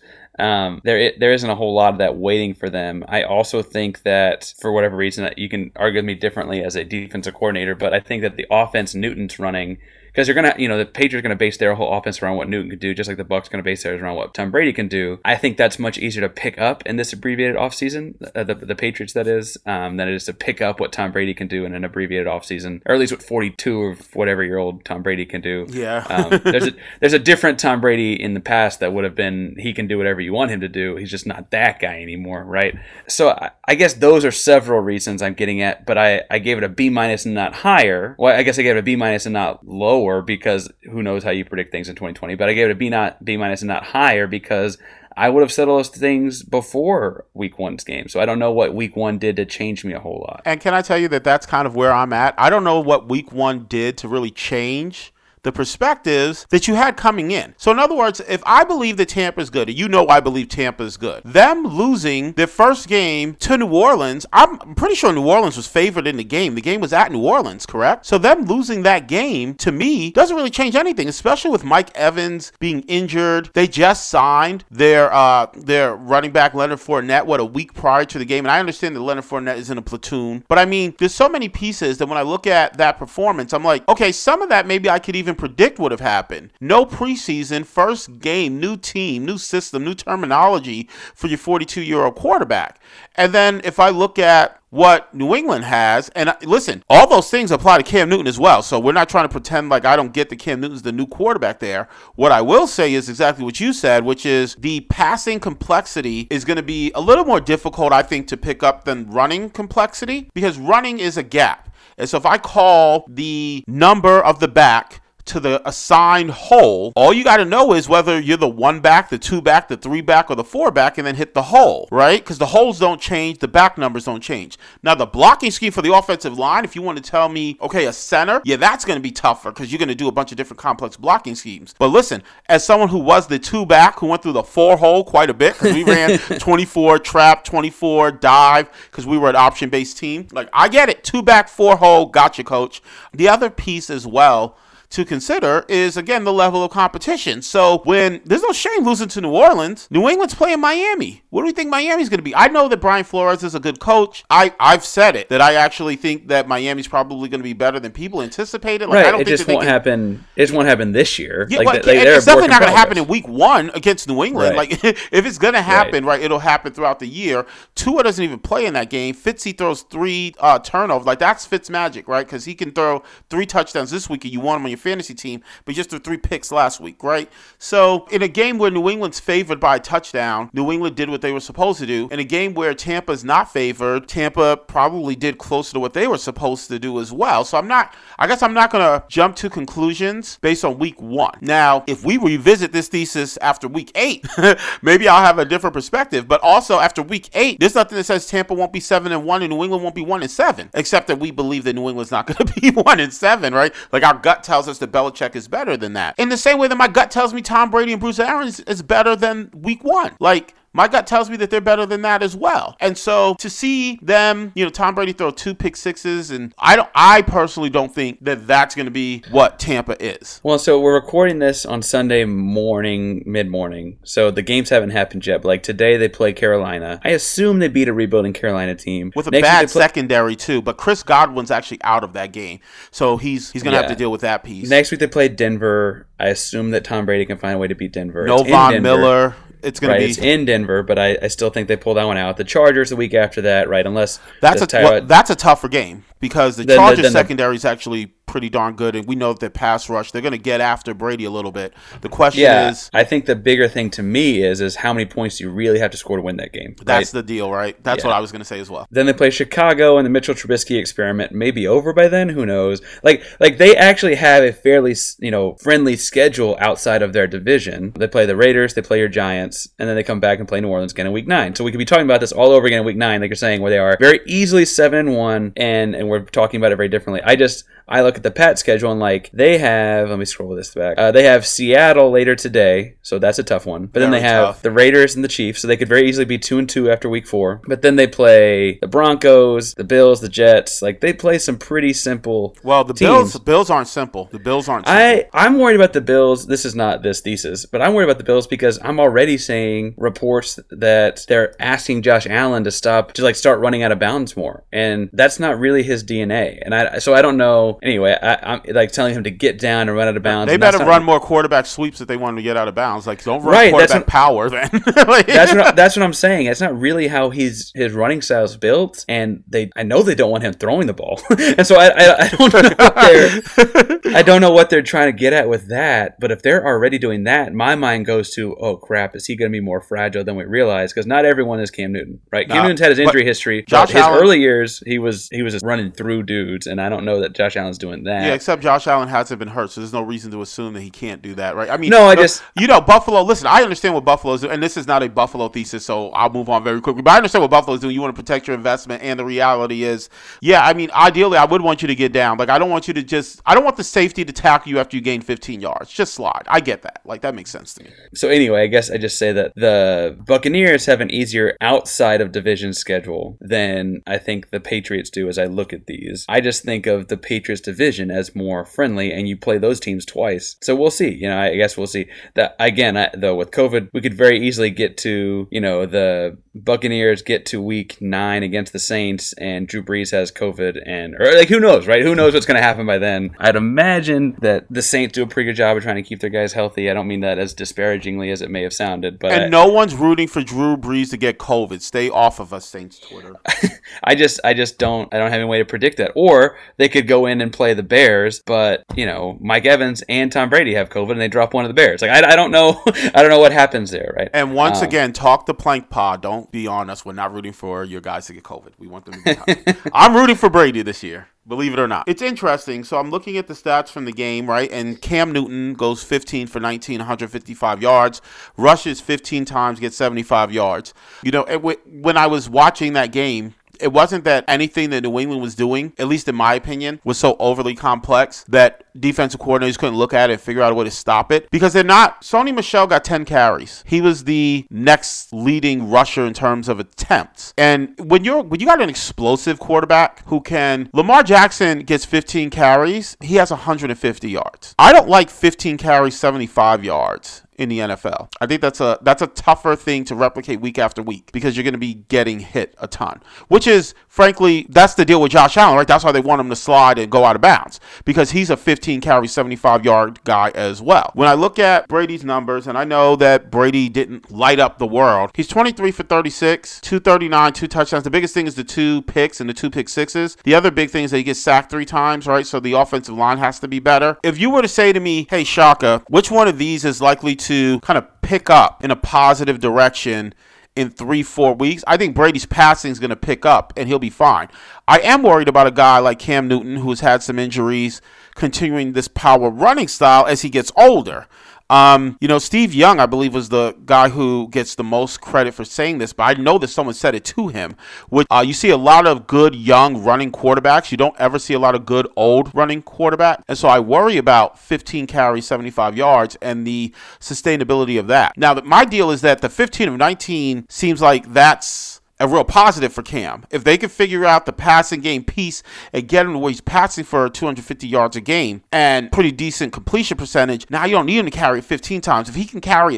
There isn't a whole lot of that waiting for them. I also think that for whatever reason, that you can argue with me differently as a defensive coordinator, but I think that the offense Newton's running, because they're going to, the Patriots are going to base their whole offense around what Newton can do, just like the Bucs going to base theirs around what Tom Brady can do. I think that's much easier to pick up in this abbreviated offseason, the Patriots that is, than it is to pick up what Tom Brady can do in an abbreviated offseason, or at least what 42 or whatever year old Tom Brady can do. Yeah. There's a different Tom Brady in the past that would have been, he can do whatever you want him to do. He's just not that guy anymore, right? So I guess those are several reasons I'm getting at, but I gave it a B- and not higher. Well, I guess I gave it a B- and not lower because who knows how you predict things in 2020, but I gave it a B- and not higher because I would have said all those things before week one's game. So I don't know what week one did to change me a whole lot. And can I tell you that that's kind of where I'm at? I don't know what week one did to really change the perspectives that you had coming in. So in other words, if I believe that Tampa is good, and I believe Tampa is good, them losing their first game to New Orleans, I'm pretty sure New Orleans was favored in the game. The game was at New Orleans, correct? So them losing that game, to me, doesn't really change anything, especially with Mike Evans being injured. They just signed their running back, Leonard Fournette, a week prior to the game. And I understand that Leonard Fournette is in a platoon. But I mean, there's so many pieces that when I look at that performance, I'm like, okay, some of that maybe I could even predict would have happened. No preseason, first game, new team, new system, new terminology for your 42-year-old quarterback. And then if I look at what New England has, and listen, all those things apply to Cam Newton as well. So we're not trying to pretend like I don't get that Cam Newton's the new quarterback there. What I will say is exactly what you said, which is the passing complexity is going to be a little more difficult, I think, to pick up than running complexity, because running is a gap. And so if I call the number of the back to the assigned hole, all you got to know is whether you're the 1 back, the 2 back, the 3 back, or the 4 back, and then hit the hole, right? Because the holes don't change, the back numbers don't change. Now, the blocking scheme for the offensive line, if you want to tell me, okay, a center, yeah, that's going to be tougher because you're going to do a bunch of different complex blocking schemes. But listen, as someone who was the 2 back, who went through the 4 hole quite a bit, because we ran 24 trap, 24 dive, because we were an option-based team. Like, I get it. 2 back, 4 hole, gotcha, coach. The other piece as well to consider is, again, the level of competition. So when there's no shame losing to New Orleans, New England's playing Miami. What do we think Miami's going to be? I know that Brian Flores is a good coach. I've said it, that I actually think that Miami's probably going to be better than people anticipated. Like, right, I don't think won't happen. It just won't happen this year. Yeah, it's definitely not going to happen in week one against New England. Right. Like, if it's going to happen, right, it'll happen throughout the year. Tua doesn't even play in that game. Fitzy throws 3 turnovers. Like, that's Fitz magic, right? Because he can throw 3 touchdowns this week and you want him on your fantasy team, but just threw 3 picks last week, right? So in a game where New England's favored by a touchdown, New England did what they were supposed to do. In a game where Tampa's not favored, Tampa probably did closer to what they were supposed to do as well. So I guess I'm not going to jump to conclusions based on week 1. Now, if we revisit this thesis after week 8, maybe I'll have a different perspective. But also after week 8, there's nothing that says Tampa won't be 7-1 and New England won't be 1-7, except that we believe that New England's not going to be 1-7, right? Like, our gut tells us that Belichick is better than that. In the same way that my gut tells me Tom Brady and Bruce Arians is better than week 1. Like, my gut tells me that they're better than that as well. And so to see them, Tom Brady throw 2 pick sixes, and I personally don't think that that's going to be what Tampa is. Well, so we're recording this on Sunday morning, mid-morning. So the games haven't happened yet. But like today they play Carolina. I assume they beat a rebuilding Carolina team. With a bad secondary too, but Chris Godwin's actually out of that game. So he's going to have to deal with that piece. Next week they play Denver. I assume that Tom Brady can find a way to beat Denver. No Von Miller. It's going to be. It's in Denver, but I still think they pull that one out. The Chargers the week after that, right? Unless that's a tougher game because the Chargers secondary is actually pretty darn good, and we know that pass rush, they're going to get after Brady a little bit. The question is... I think the bigger thing to me is how many points do you really have to score to win that game? That's the deal, right? That's what I was going to say as well. Then they play Chicago, and the Mitchell Trubisky experiment may be over by then. Who knows? Like they actually have a fairly, friendly schedule outside of their division. They play the Raiders, they play your Giants, and then they come back and play New Orleans again in Week 9. So we could be talking about this all over again in Week 9, like you're saying, where they are very easily 7-1, and we're talking about it very differently. I look at the Pat schedule and they have, let me scroll this back. They have Seattle later today, so that's a tough one. But then they have the Raiders and the Chiefs, so they could very easily be 2-2 after Week 4. But then they play the Broncos, the Bills, the Jets. They play some pretty simple. Well, the teams. Bills aren't simple. The Bills aren't simple. I'm worried about the Bills. This is not this thesis, but I'm worried about the Bills because I'm already seeing reports that they're asking Josh Allen to start running out of bounds more, and that's not really his DNA. And I don't know. Anyway, I'm telling him to get down and run out of bounds. They better run more quarterback sweeps if they want him to get out of bounds. Don't run quarterback power then. That's what I'm saying. It's not really how his running style is built, and I know they don't want him throwing the ball, and so I don't know what they're trying to get at with that. But if they're already doing that, my mind goes to, oh crap, is he going to be more fragile than we realize? Because not everyone is Cam Newton, right? Cam Newton's had his injury history. His early years, he was just running through dudes, and I don't know that Josh Allen's doing that. Yeah, except Josh Allen hasn't been hurt, so there's no reason to assume that he can't do that, right? I mean, Buffalo. Listen, I understand what Buffalo's doing, and this is not a Buffalo thesis, so I'll move on very quickly. But I understand what Buffalo's doing. You want to protect your investment, and the reality is, ideally, I would want you to get down. I don't want you to I don't want the safety to tackle you after you gain 15 yards. Just slide. I get that. That makes sense to me. So anyway, I guess I just say that the Buccaneers have an easier outside of division schedule than I think the Patriots do. As I look at these, I just think of the Patriots division as more friendly, and you play those teams twice. So we'll see. I guess we'll see. That again, though, with COVID, we could very easily get to, the Buccaneers get to Week 9 against the Saints, and Drew Brees has COVID, or who knows, right? Who knows what's going to happen by then? I'd imagine that the Saints do a pretty good job of trying to keep their guys healthy. I don't mean that as disparagingly as it may have sounded, but no one's rooting for Drew Brees to get COVID. Stay off of us, Saints Twitter. I don't have any way to predict that. Or they could go in and play the Bears, but Mike Evans and Tom Brady have COVID and they drop one of the Bears. I don't know. I don't know what happens there, right? And once again, talk the plank pod. Don't be on us. We're not rooting for your guys to get COVID. We want them to be healthy. I'm rooting for Brady this year. Believe it or not. It's interesting. So I'm looking at the stats from the game, right? And Cam Newton goes 15 for 19, 155 yards. Rushes 15 times, gets 75 yards. When I was watching that game, it wasn't that anything that New England was doing, at least in my opinion, was so overly complex that defensive coordinators couldn't look at it and figure out a way to stop it. Because they're not. Sony Michel got 10 carries. He was the next leading rusher in terms of attempts. And when you got an explosive quarterback who can... Lamar Jackson gets 15 carries. He has 150 yards. I don't like 15 carries, 75 yards in the NFL. I think that's a tougher thing to replicate week after week because you're going to be getting hit a ton, which is, frankly, that's the deal with Josh Allen, right? That's why they want him to slide and go out of bounds because he's a 15 carry, 75 yard guy as well. When I look at Brady's numbers, and I know that Brady didn't light up the world, he's 23 for 36, 239, 2 touchdowns. The biggest thing is the 2 picks and the 2 pick sixes. The other big thing is that he gets sacked 3 times, right? So the offensive line has to be better. If you were to say to me, hey, Shaka, which one of these is likely to kind of pick up in a positive direction in 3-4 weeks, I think Brady's passing is going to pick up and he'll be fine. I am worried about a guy like Cam Newton who's had some injuries continuing this power running style as he gets older. Steve Young, I believe, was the guy who gets the most credit for saying this, but I know that someone said it to him. You see a lot of good young running quarterbacks. You don't ever see a lot of good old running quarterback. And so I worry about 15 carries, 75 yards and the sustainability of that. Now, my deal is that the 15 of 19 seems like that's a real positive for Cam. If they can figure out the passing game piece and get him to where he's passing for 250 yards a game and pretty decent completion percentage, now you don't need him to carry it 15 times. If he can carry it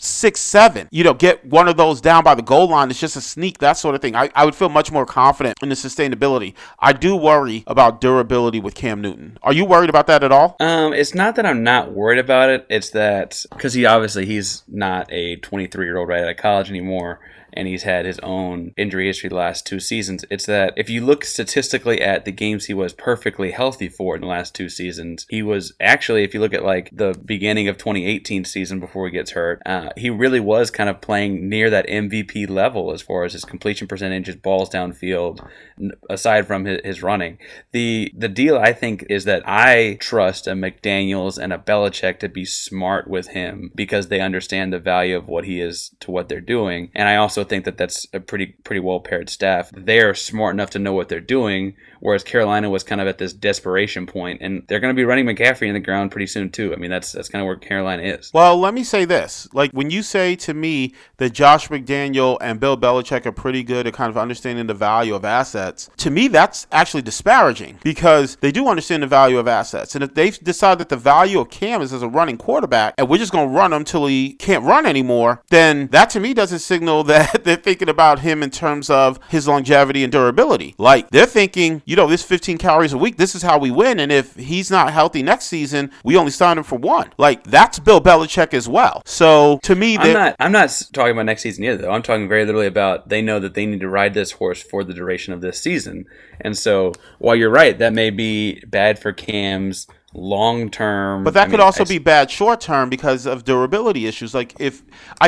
6'7", get one of those down by the goal line. It's just a sneak, that sort of thing. I would feel much more confident in the sustainability. I do worry about durability with Cam Newton. Are you worried about that at all? It's not that I'm not worried about it. It's that because he's not a 23-year-old right out of college anymore, and he's had his own injury history the last 2 seasons. It's that if you look statistically at the games he was perfectly healthy for in the last 2 seasons, he was actually, if you look at like the beginning of 2018 season before he gets hurt, he really was kind of playing near that MVP level as far as his completion percentage, his balls downfield, aside from his running. The deal, I think, is that I trust a McDaniels and a Belichick to be smart with him because they understand the value of what he is to what they're doing. And I also think that that's a pretty well paired staff. They're smart enough to know what they're doing, whereas Carolina was kind of at this desperation point, and they're going to be running McCaffrey in the ground pretty soon too. I mean, that's kind of where Carolina is. Well, let me say this: like when you say to me that Josh McDaniel and Bill Belichick are pretty good at kind of understanding the value of assets, to me that's actually disparaging because they do understand the value of assets, and if they decide that the value of Cam is as a running quarterback, and we're just going to run him till he can't run anymore, then that to me doesn't signal that they're thinking about him in terms of his longevity and durability. Like they're thinking, this 15 calories a week, this is how we win. And if he's not healthy next season, we only signed him for 1. Like that's Bill Belichick as well. So to me, I'm not talking about next season either, though. I'm talking very literally about they know that they need to ride this horse for the duration of this season. And so while you're right, that may be bad for Cam's long term, but that could also be bad short term because of durability issues. Like if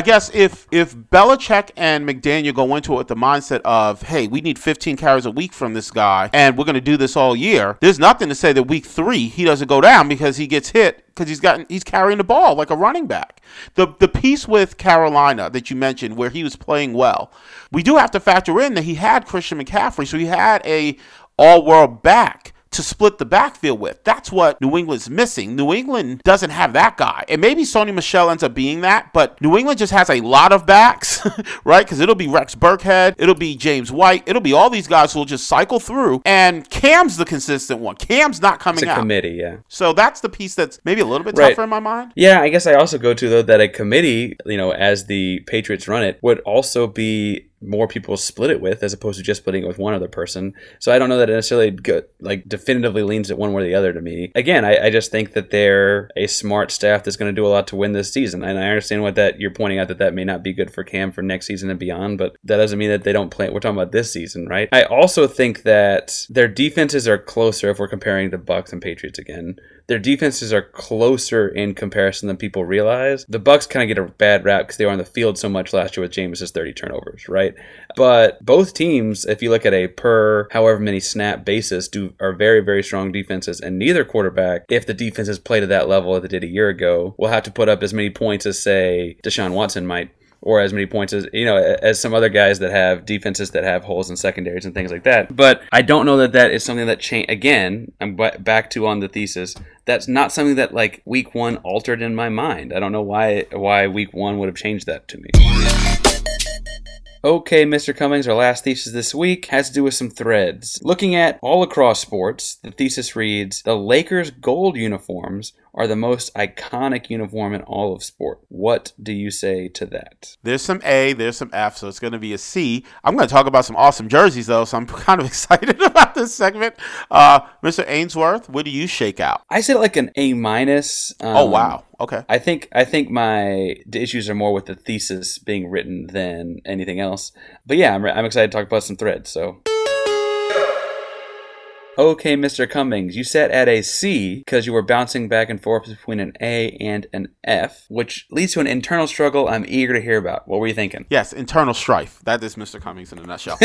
Belichick and McDaniel go into it with the mindset of, hey, we need 15 carries a week from this guy and we're going to do this all year, there's nothing to say that week 3 he doesn't go down because he gets hit because he's carrying the ball like a running back. The piece with Carolina that you mentioned where he was playing well, we do have to factor in that he had Christian McCaffrey, so he had a all-world back to split the backfield with. That's what New England's missing. New England doesn't have that guy. And maybe Sony Michel ends up being that, but New England just has a lot of backs, right? Because it'll be Rex Burkhead, it'll be James White, it'll be all these guys who will just cycle through, and Cam's the consistent one. Cam's not coming out. It's a committee, yeah. So that's the piece that's maybe a little bit tougher in my mind. Yeah, I guess I also go to, though, that a committee, as the Patriots run it, would also be more people split it with as opposed to just splitting it with one other person. So I don't know that it necessarily definitively leans it one way or the other to me. Again, I just think that they're a smart staff that's going to do a lot to win this season. And I understand you're pointing out that may not be good for Cam for next season and beyond, but that doesn't mean that they don't play. We're talking about this season, right? I also think that their defenses are closer if we're comparing the Bucs and Patriots again. Their defenses are closer in comparison than people realize. The Bucs kind of get a bad rap because they were on the field so much last year with Jameis's 30 turnovers, right? But both teams, if you look at a per however many snap basis, are very, very strong defenses. And neither quarterback, if the defenses play to that level that they did a year ago, will have to put up as many points as, say, Deshaun Watson might. Or as many points as some other guys that have defenses that have holes in secondaries and things like that. But I don't know that is something that change. Again, I'm back to on the thesis. That's not something that week 1 altered in my mind. I don't know why week 1 would have changed that to me. Okay, Mr. Cummings, our last thesis this week has to do with some threads. Looking at all across sports, the thesis reads, the Lakers' gold uniforms are the most iconic uniform in all of sport. What do you say to that? There's some A, there's some F, so it's going to be a C. I'm going to talk about some awesome jerseys, though, so I'm kind of excited about this segment. Mr. Ainsworth, what do you shake out? I said an A-. Oh, wow. Okay. I think my issues are more with the thesis being written than anything else. But yeah, I'm excited to talk about some threads, so... Okay, Mr. Cummings, you sat at a C because you were bouncing back and forth between an A and an F, which leads to an internal struggle I'm eager to hear about. What were you thinking? Yes, internal strife. That is Mr. Cummings in a nutshell.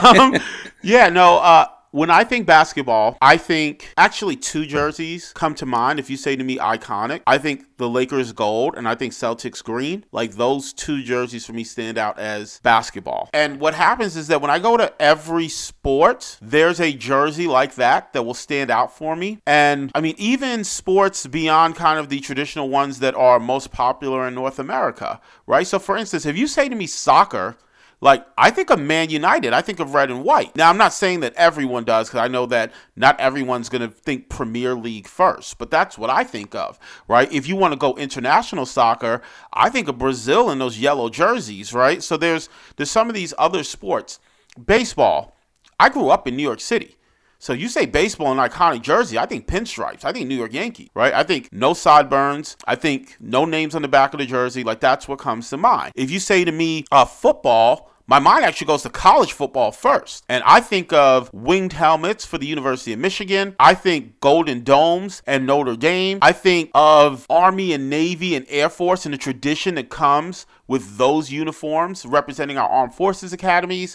When I think basketball, I think actually 2 jerseys come to mind. If you say to me iconic, I think the Lakers gold and I think Celtics green. Those 2 jerseys for me stand out as basketball. And what happens is that when I go to every sport, there's a jersey like that will stand out for me. And I mean, even sports beyond kind of the traditional ones that are most popular in North America, right? So for instance, if you say to me soccer, Like, I think of Man United. I think of red and white. Now, I'm not saying that everyone does, because I know that not everyone's going to think Premier League first, but that's what I think of, right? If you want to go international soccer, I think of Brazil in those yellow jerseys, right? So there's some of these other sports. Baseball, I grew up in New York City. So you say baseball, an iconic jersey, I think pinstripes. I think New York Yankee, right? I think no sideburns. I think no names on the back of the jersey. Like, that's what comes to mind. If you say to me football, my mind actually goes to college football first. And I think of winged helmets for the University of Michigan. I think golden domes and Notre Dame. I think of Army and Navy and Air Force and the tradition that comes with those uniforms representing our armed forces academies.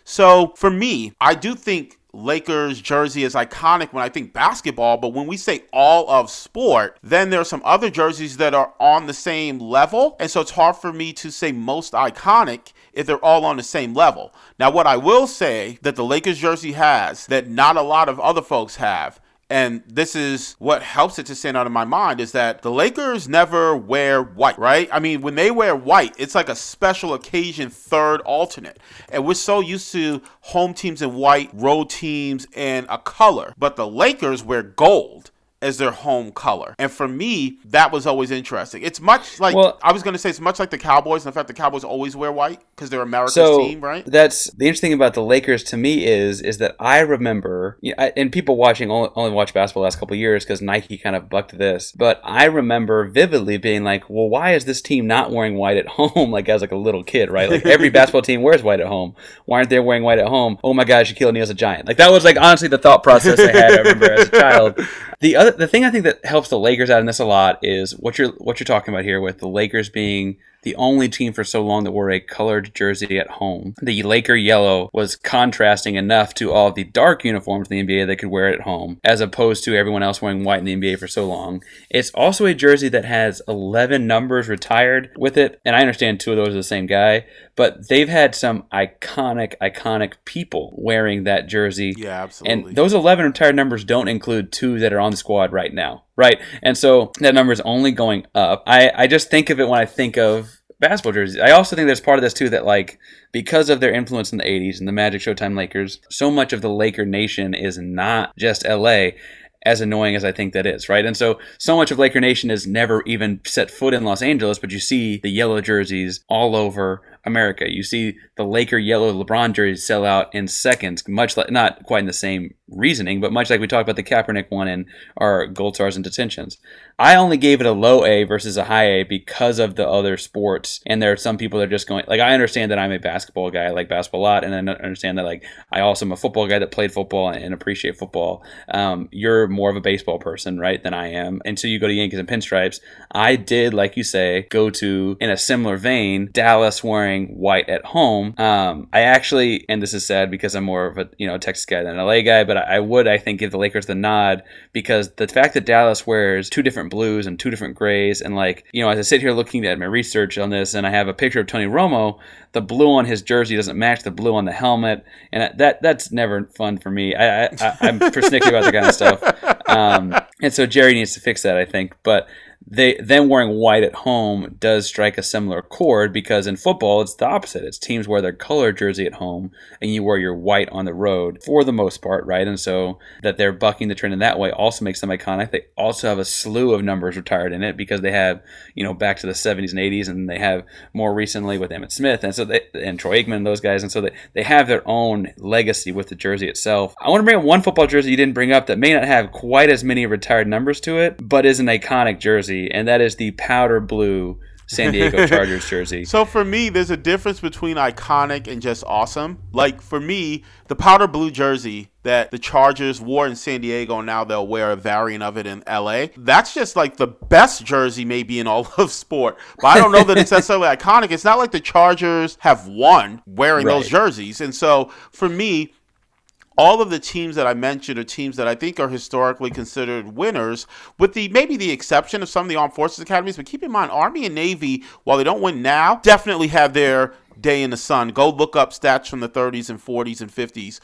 So for me, I do think Lakers jersey is iconic when I think basketball, but when we say all of sport, then there are some other jerseys that are on the same level, and so it's hard for me to say most iconic if they're all on the same level. Now, what I will say that the Lakers jersey has that not a lot of other folks have, and this is what helps it to stand out in my mind, is that the Lakers never wear white, right? I mean, when they wear white, it's like a special occasion third alternate. And we're so used to home teams in white, road teams in a color. But the Lakers wear gold as their home color. And for me, that was always interesting. It's much like, I was going to say, it's much like the Cowboys. In fact, the Cowboys always wear white because they're America's team, right? That's the interesting thing about the Lakers to me is that I remember, and people watching only watch basketball the last couple of years because Nike kind of bucked this, but I remember vividly being like, well, why is this team not wearing white at home? Like, as like a little kid, right? Like, every basketball team wears white at home. Why aren't they wearing white at home? Oh my gosh, Shaquille O'Neal's a giant. Like, that was like honestly the thought process I had, I remember as a child. The thing I think that helps the Lakers out in this a lot is what you're talking about here with the Lakers being the only team for so long that wore a colored jersey at home. The Laker yellow was contrasting enough to all of the dark uniforms in the NBA that could wear it at home, as opposed to everyone else wearing white in the NBA for so long. It's also a jersey that has 11 numbers retired with it, and I understand 2 of those are the same guy, but they've had some iconic people wearing that jersey. Yeah, absolutely. And those 11 retired numbers don't include 2 that are on the squad right now, right? And so that number is only going up. I just think of it when I think of basketball jerseys. I also think there's part of this too that, like, because of their influence in the 80s and the Magic Showtime Lakers, so much of the Laker nation is not just LA, as annoying as I think that is, right? And so much of Laker Nation has never even set foot in Los Angeles, but you see the yellow jerseys all over America. You see the Laker yellow LeBron jerseys sell out in seconds, much like, not quite in the same reasoning, but much like we talked about the Kaepernick one in our Gold Stars and Detentions. I only gave it a low A versus a high A because of the other sports, and there are some people that are just going, like, I understand that I'm a basketball guy, I like basketball a lot, and I understand that, like, I also am a football guy that played football and appreciate football. You're more of a baseball person, right, than I am, and so you go to Yankees and pinstripes. I did, like you say, go to, in a similar vein, Dallas wearing white at home. I actually, and this is sad because I'm more of a Texas guy than an LA guy, but I think give the Lakers the nod because the fact that Dallas wears 2 different blues and 2 different grays, and as I sit here looking at my research on this, and I have a picture of Tony Romo, the blue on his jersey doesn't match the blue on the helmet, and that's never fun for me. I'm persnickety about that kind of stuff, and so Jerry needs to fix that, I think. But them wearing white at home does strike a similar chord because in football it's the opposite. It's teams wear their colored jersey at home and you wear your white on the road for the most part, right? And so that they're bucking the trend in that way also makes them iconic. They also have a slew of numbers retired in it because they have, back to the 70s and 80s, and they have more recently with Emmitt Smith and Troy Aikman and those guys, and so they have their own legacy with the jersey itself. I want to bring up one football jersey you didn't bring up that may not have quite as many retired numbers to it, but is an iconic jersey, and that is the powder blue San Diego Chargers jersey. So for me, there's a difference between iconic and just awesome. Like for me, the powder blue jersey that the Chargers wore in San Diego, and now they'll wear a variant of it in LA. That's just like the best jersey maybe in all of sport. But I don't know that it's necessarily iconic. It's not like the Chargers have won wearing those jerseys. And so for me, all of the teams that I mentioned are teams that I think are historically considered winners, with maybe the exception of some of the Armed Forces Academies. But keep in mind, Army and Navy, while they don't win now, definitely have their day in the sun. Go look up stats from the 30s and 40s and 50s.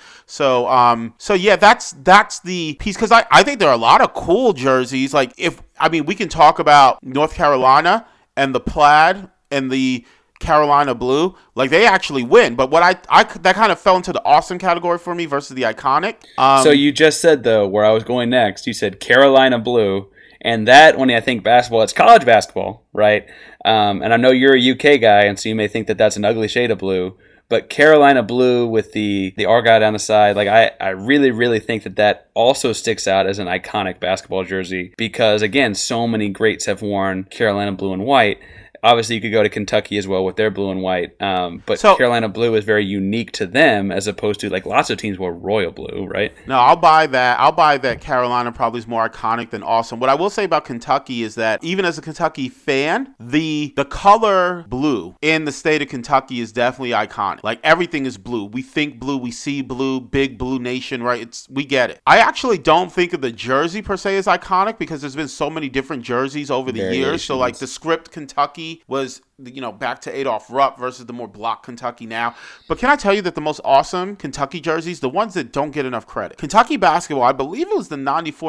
So yeah, that's the piece, because I think there are a lot of cool jerseys. We can talk about North Carolina and the plaid and the Carolina blue, like they actually win. But what I that kind of fell into the awesome category for me versus the iconic. So you just said, though, where I was going next, you said Carolina blue. And that, when I think basketball, it's college basketball, right? And I know you're a UK guy, and so you may think that that's an ugly shade of blue. But Carolina blue with the Argyle down the side, like I really, really think that also sticks out as an iconic basketball jersey because, again, so many greats have worn Carolina blue and white. Obviously, you could go to Kentucky as well with their blue and white, but Carolina blue is very unique to them as opposed to like lots of teams wore royal blue, right? No, I'll buy that. I'll buy that Carolina probably is more iconic than awesome. What I will say about Kentucky is that even as a Kentucky fan, the color blue in the state of Kentucky is definitely iconic. Like everything is blue. We think blue, we see blue, big blue nation, right? We get it. I actually don't think of the jersey per se as iconic because there's been so many different jerseys over the years. So like the script Kentucky was, back to Adolph Rupp versus the more block Kentucky now. But can I tell you that the most awesome Kentucky jerseys, the ones that don't get enough credit, Kentucky basketball, I believe it was the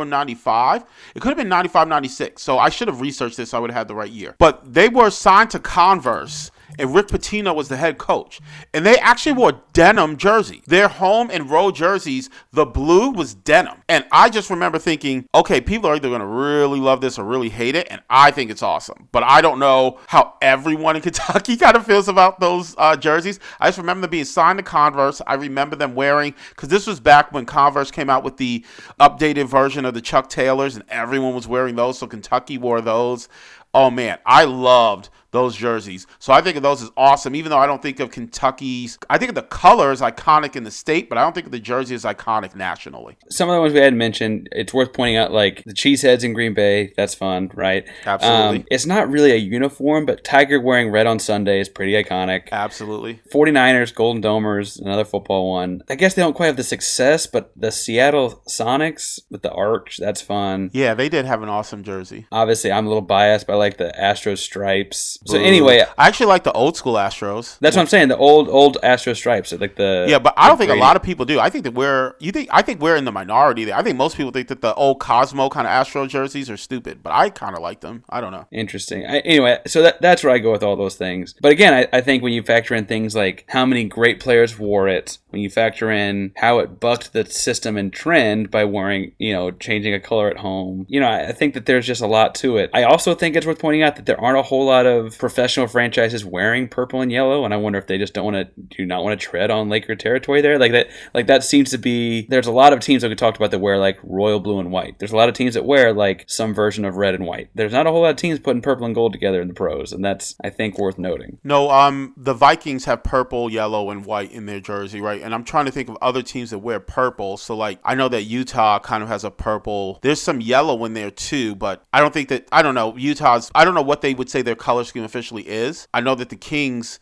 94-95. It could have been 95-96. So I should have researched this so I would have had the right year. But they were signed to Converse. And Rick Pitino was the head coach. And they actually wore denim jerseys. Their home and road jerseys, the blue was denim. And I just remember thinking, okay, people are either going to really love this or really hate it. And I think it's awesome. But I don't know how everyone in Kentucky kind of feels about those jerseys. I just remember them being signed to Converse. I remember them wearing, because this was back when Converse came out with the updated version of the Chuck Taylors. And everyone was wearing those. So Kentucky wore those. Oh, man, I loved those jerseys. So I think of those as awesome, even though I don't think of Kentucky's. I think of the color as iconic in the state, but I don't think of the jersey as iconic nationally. Some of the ones we hadn't mentioned, it's worth pointing out, like the Cheeseheads in Green Bay. That's fun, right? Absolutely. It's not really a uniform, but Tiger wearing red on Sunday is pretty iconic. Absolutely. 49ers, Golden Domers, another football one. I guess they don't quite have the success, but the Seattle Sonics with the arch, that's fun. Yeah, they did have an awesome jersey. Obviously, I'm a little biased, but I like the Astros stripes. So anyway, I actually like the old school Astros. That's what I'm saying. The old Astro stripes, like the but I don't think a lot of people do. I think that I think we're in the minority there. I think most people think that the old Cosmo kind of Astro jerseys are stupid, but I kind of like them. I don't know. Interesting. Anyway, so that's where I go with all those things. But again, I think when you factor in things like how many great players wore it, when you factor in how it bucked the system and trend by wearing, changing a color at home, I think that there's just a lot to it. I also think it's worth pointing out that there aren't a whole lot of professional franchises wearing purple and yellow, and I wonder if they just do not want to tread on Laker territory there. Like that seems to be, there's a lot of teams that we talked about that wear like royal blue and white. There's a lot of teams that wear like some version of red and white. There's not a whole lot of teams putting purple and gold together in the pros, and that's, I think, worth noting. No, the Vikings have purple, yellow, and white in their jersey, right? And I'm trying to think of other teams that wear purple. So like, I know that Utah kind of has a purple. There's some yellow in there too, but I don't know what they would say their color scheme officially is. I know that the Kings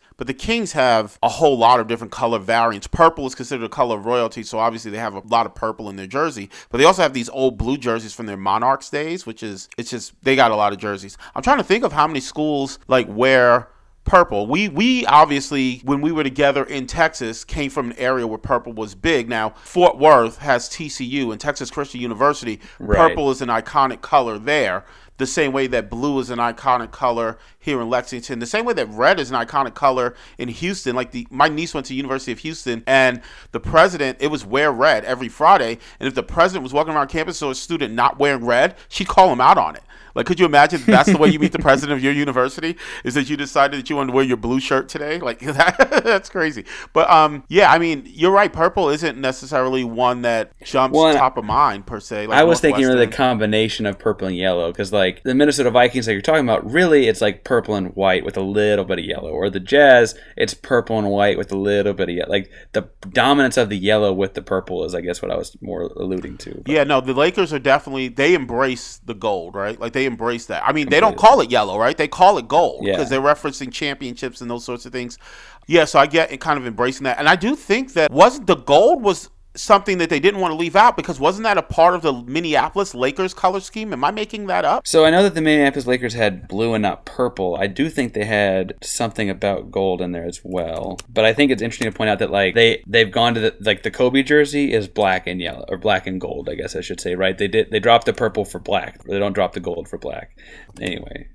have a whole lot of different color variants. Purple is considered a color of royalty, so obviously they have a lot of purple in their jersey. But they also have these old blue jerseys from their Monarchs days, they got a lot of jerseys. I'm trying to think of how many schools like wear purple. We obviously, when we were together in Texas, came from an area where purple was big. Now, Fort Worth has TCU and Texas Christian University. Right. Purple is an iconic color there. The same way that blue is an iconic color here in Lexington. The same way that red is an iconic color in Houston. Like my niece went to University of Houston, and the president, it was wear red every Friday. And if the president was walking around campus, so a student not wearing red, she'd call him out on it. Like, could you imagine that's the way you meet the president of your university? Is that you decided that you wanted to wear your blue shirt today? Like, that's crazy. But, I mean, you're right. Purple isn't necessarily one that jumps top of mind, per se. Like I was thinking of the combination of purple and yellow, because, like, the Minnesota Vikings that you're talking about, really, it's like purple and white with a little bit of yellow. Or the Jazz, it's purple and white with a little bit of yellow. Like, the dominance of the yellow with the purple is, I guess, what I was more alluding to. But. Yeah, no, the Lakers are definitely, they embrace the gold, right? Like, they embrace that. I mean, they don't call it yellow, right? They call it gold because they're referencing championships and those sorts of things. Yeah, so I get it, kind of embracing that. And I do think that the gold was something that they didn't want to leave out, because wasn't that a part of the Minneapolis Lakers color scheme? Am I making that up? So I know that the Minneapolis Lakers had blue and not purple. I do think they had something about gold in there as well. But I think it's interesting to point out that like they've gone to the Kobe jersey is black and yellow, or black and gold, I guess I should say, right? They dropped the purple for black. They don't drop the gold for black. Anyway.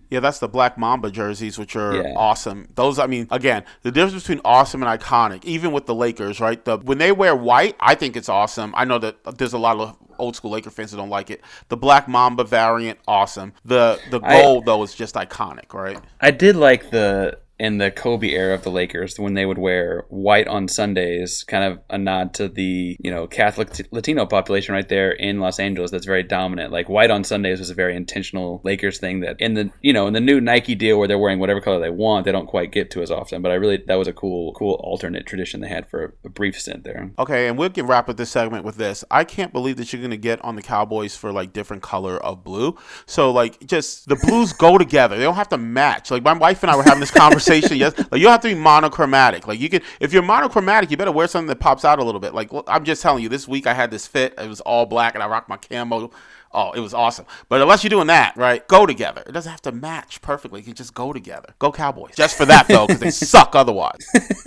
Yeah, that's the Black Mamba jerseys, which are Yeah. awesome. Those, I mean, again, the difference between awesome and iconic, even with the Lakers, right? When they wear white, I think it's awesome. I know that there's a lot of old school Laker fans that don't like it. The Black Mamba variant, awesome. The gold, though, is just iconic, right? I did like in the Kobe era of the Lakers when they would wear white on Sundays, kind of a nod to the, Catholic Latino population right there in Los Angeles that's very dominant. Like white on Sundays was a very intentional Lakers thing that in the new Nike deal where they're wearing whatever color they want, they don't quite get to as often. But that was a cool alternate tradition they had for a brief stint there. Okay, and we can wrap up this segment with this. I can't believe that you're going to get on the Cowboys for like different color of blue. So like just the blues go together. They don't have to match. Like my wife and I were having this conversation. Yes, like you don't have to be monochromatic. Like you can, if you're monochromatic, you better wear something that pops out a little bit. Like I'm just telling you, this week I had this fit. It was all black, and I rocked my camo. Oh, it was awesome. But unless you're doing that, right, go together. It doesn't have to match perfectly. You can just go together. Go Cowboys. Just for that though, because they suck otherwise.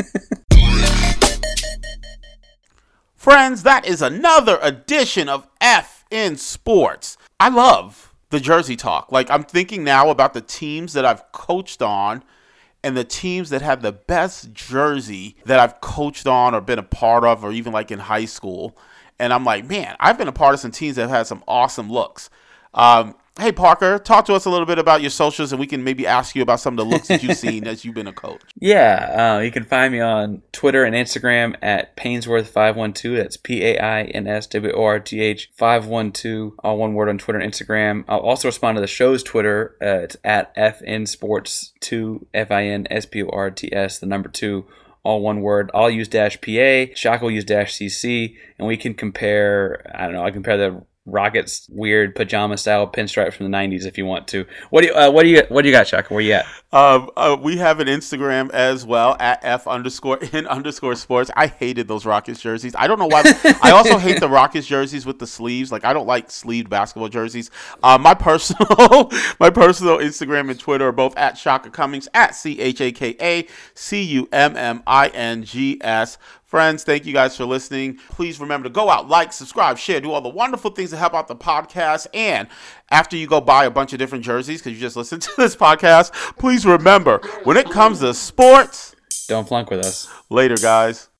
Friends, that is another edition of F in Sports. I love the jersey talk. Like I'm thinking now about the teams that I've coached on and the teams that have the best jersey that I've coached on or been a part of, or even like in high school. And I'm like, man, I've been a part of some teams that have had some awesome looks. Hey, Parker, talk to us a little bit about your socials, and we can maybe ask you about some of the looks that you've seen as you've been a coach. Yeah, you can find me on Twitter and Instagram at Painsworth512. That's PAINSWORTH 512, all one word on Twitter and Instagram. I'll also respond to the show's Twitter. It's at FNSports2, FINSPORTS, the number 2. All one word. I'll use -PA. Shaka will use -CC, and we can compare. I don't know. I compare the Rockets weird pajama style pinstripe from the 90s if you want to. What do you got, Shaka? Where you at? We have an Instagram as well at F_in_sports. I hated those Rockets jerseys. I don't know why. I also hate the Rockets jerseys with the sleeves. Like I don't like sleeved basketball jerseys. My personal Instagram and Twitter are both at Shaka Cummings, at CHAKACUMMINGS. Friends, thank you guys for listening. Please remember to go out, like, subscribe, share, do all the wonderful things that help out the podcast. And after you go buy a bunch of different jerseys because you just listened to this podcast, please remember, when it comes to sports, don't flunk with us. Later, guys.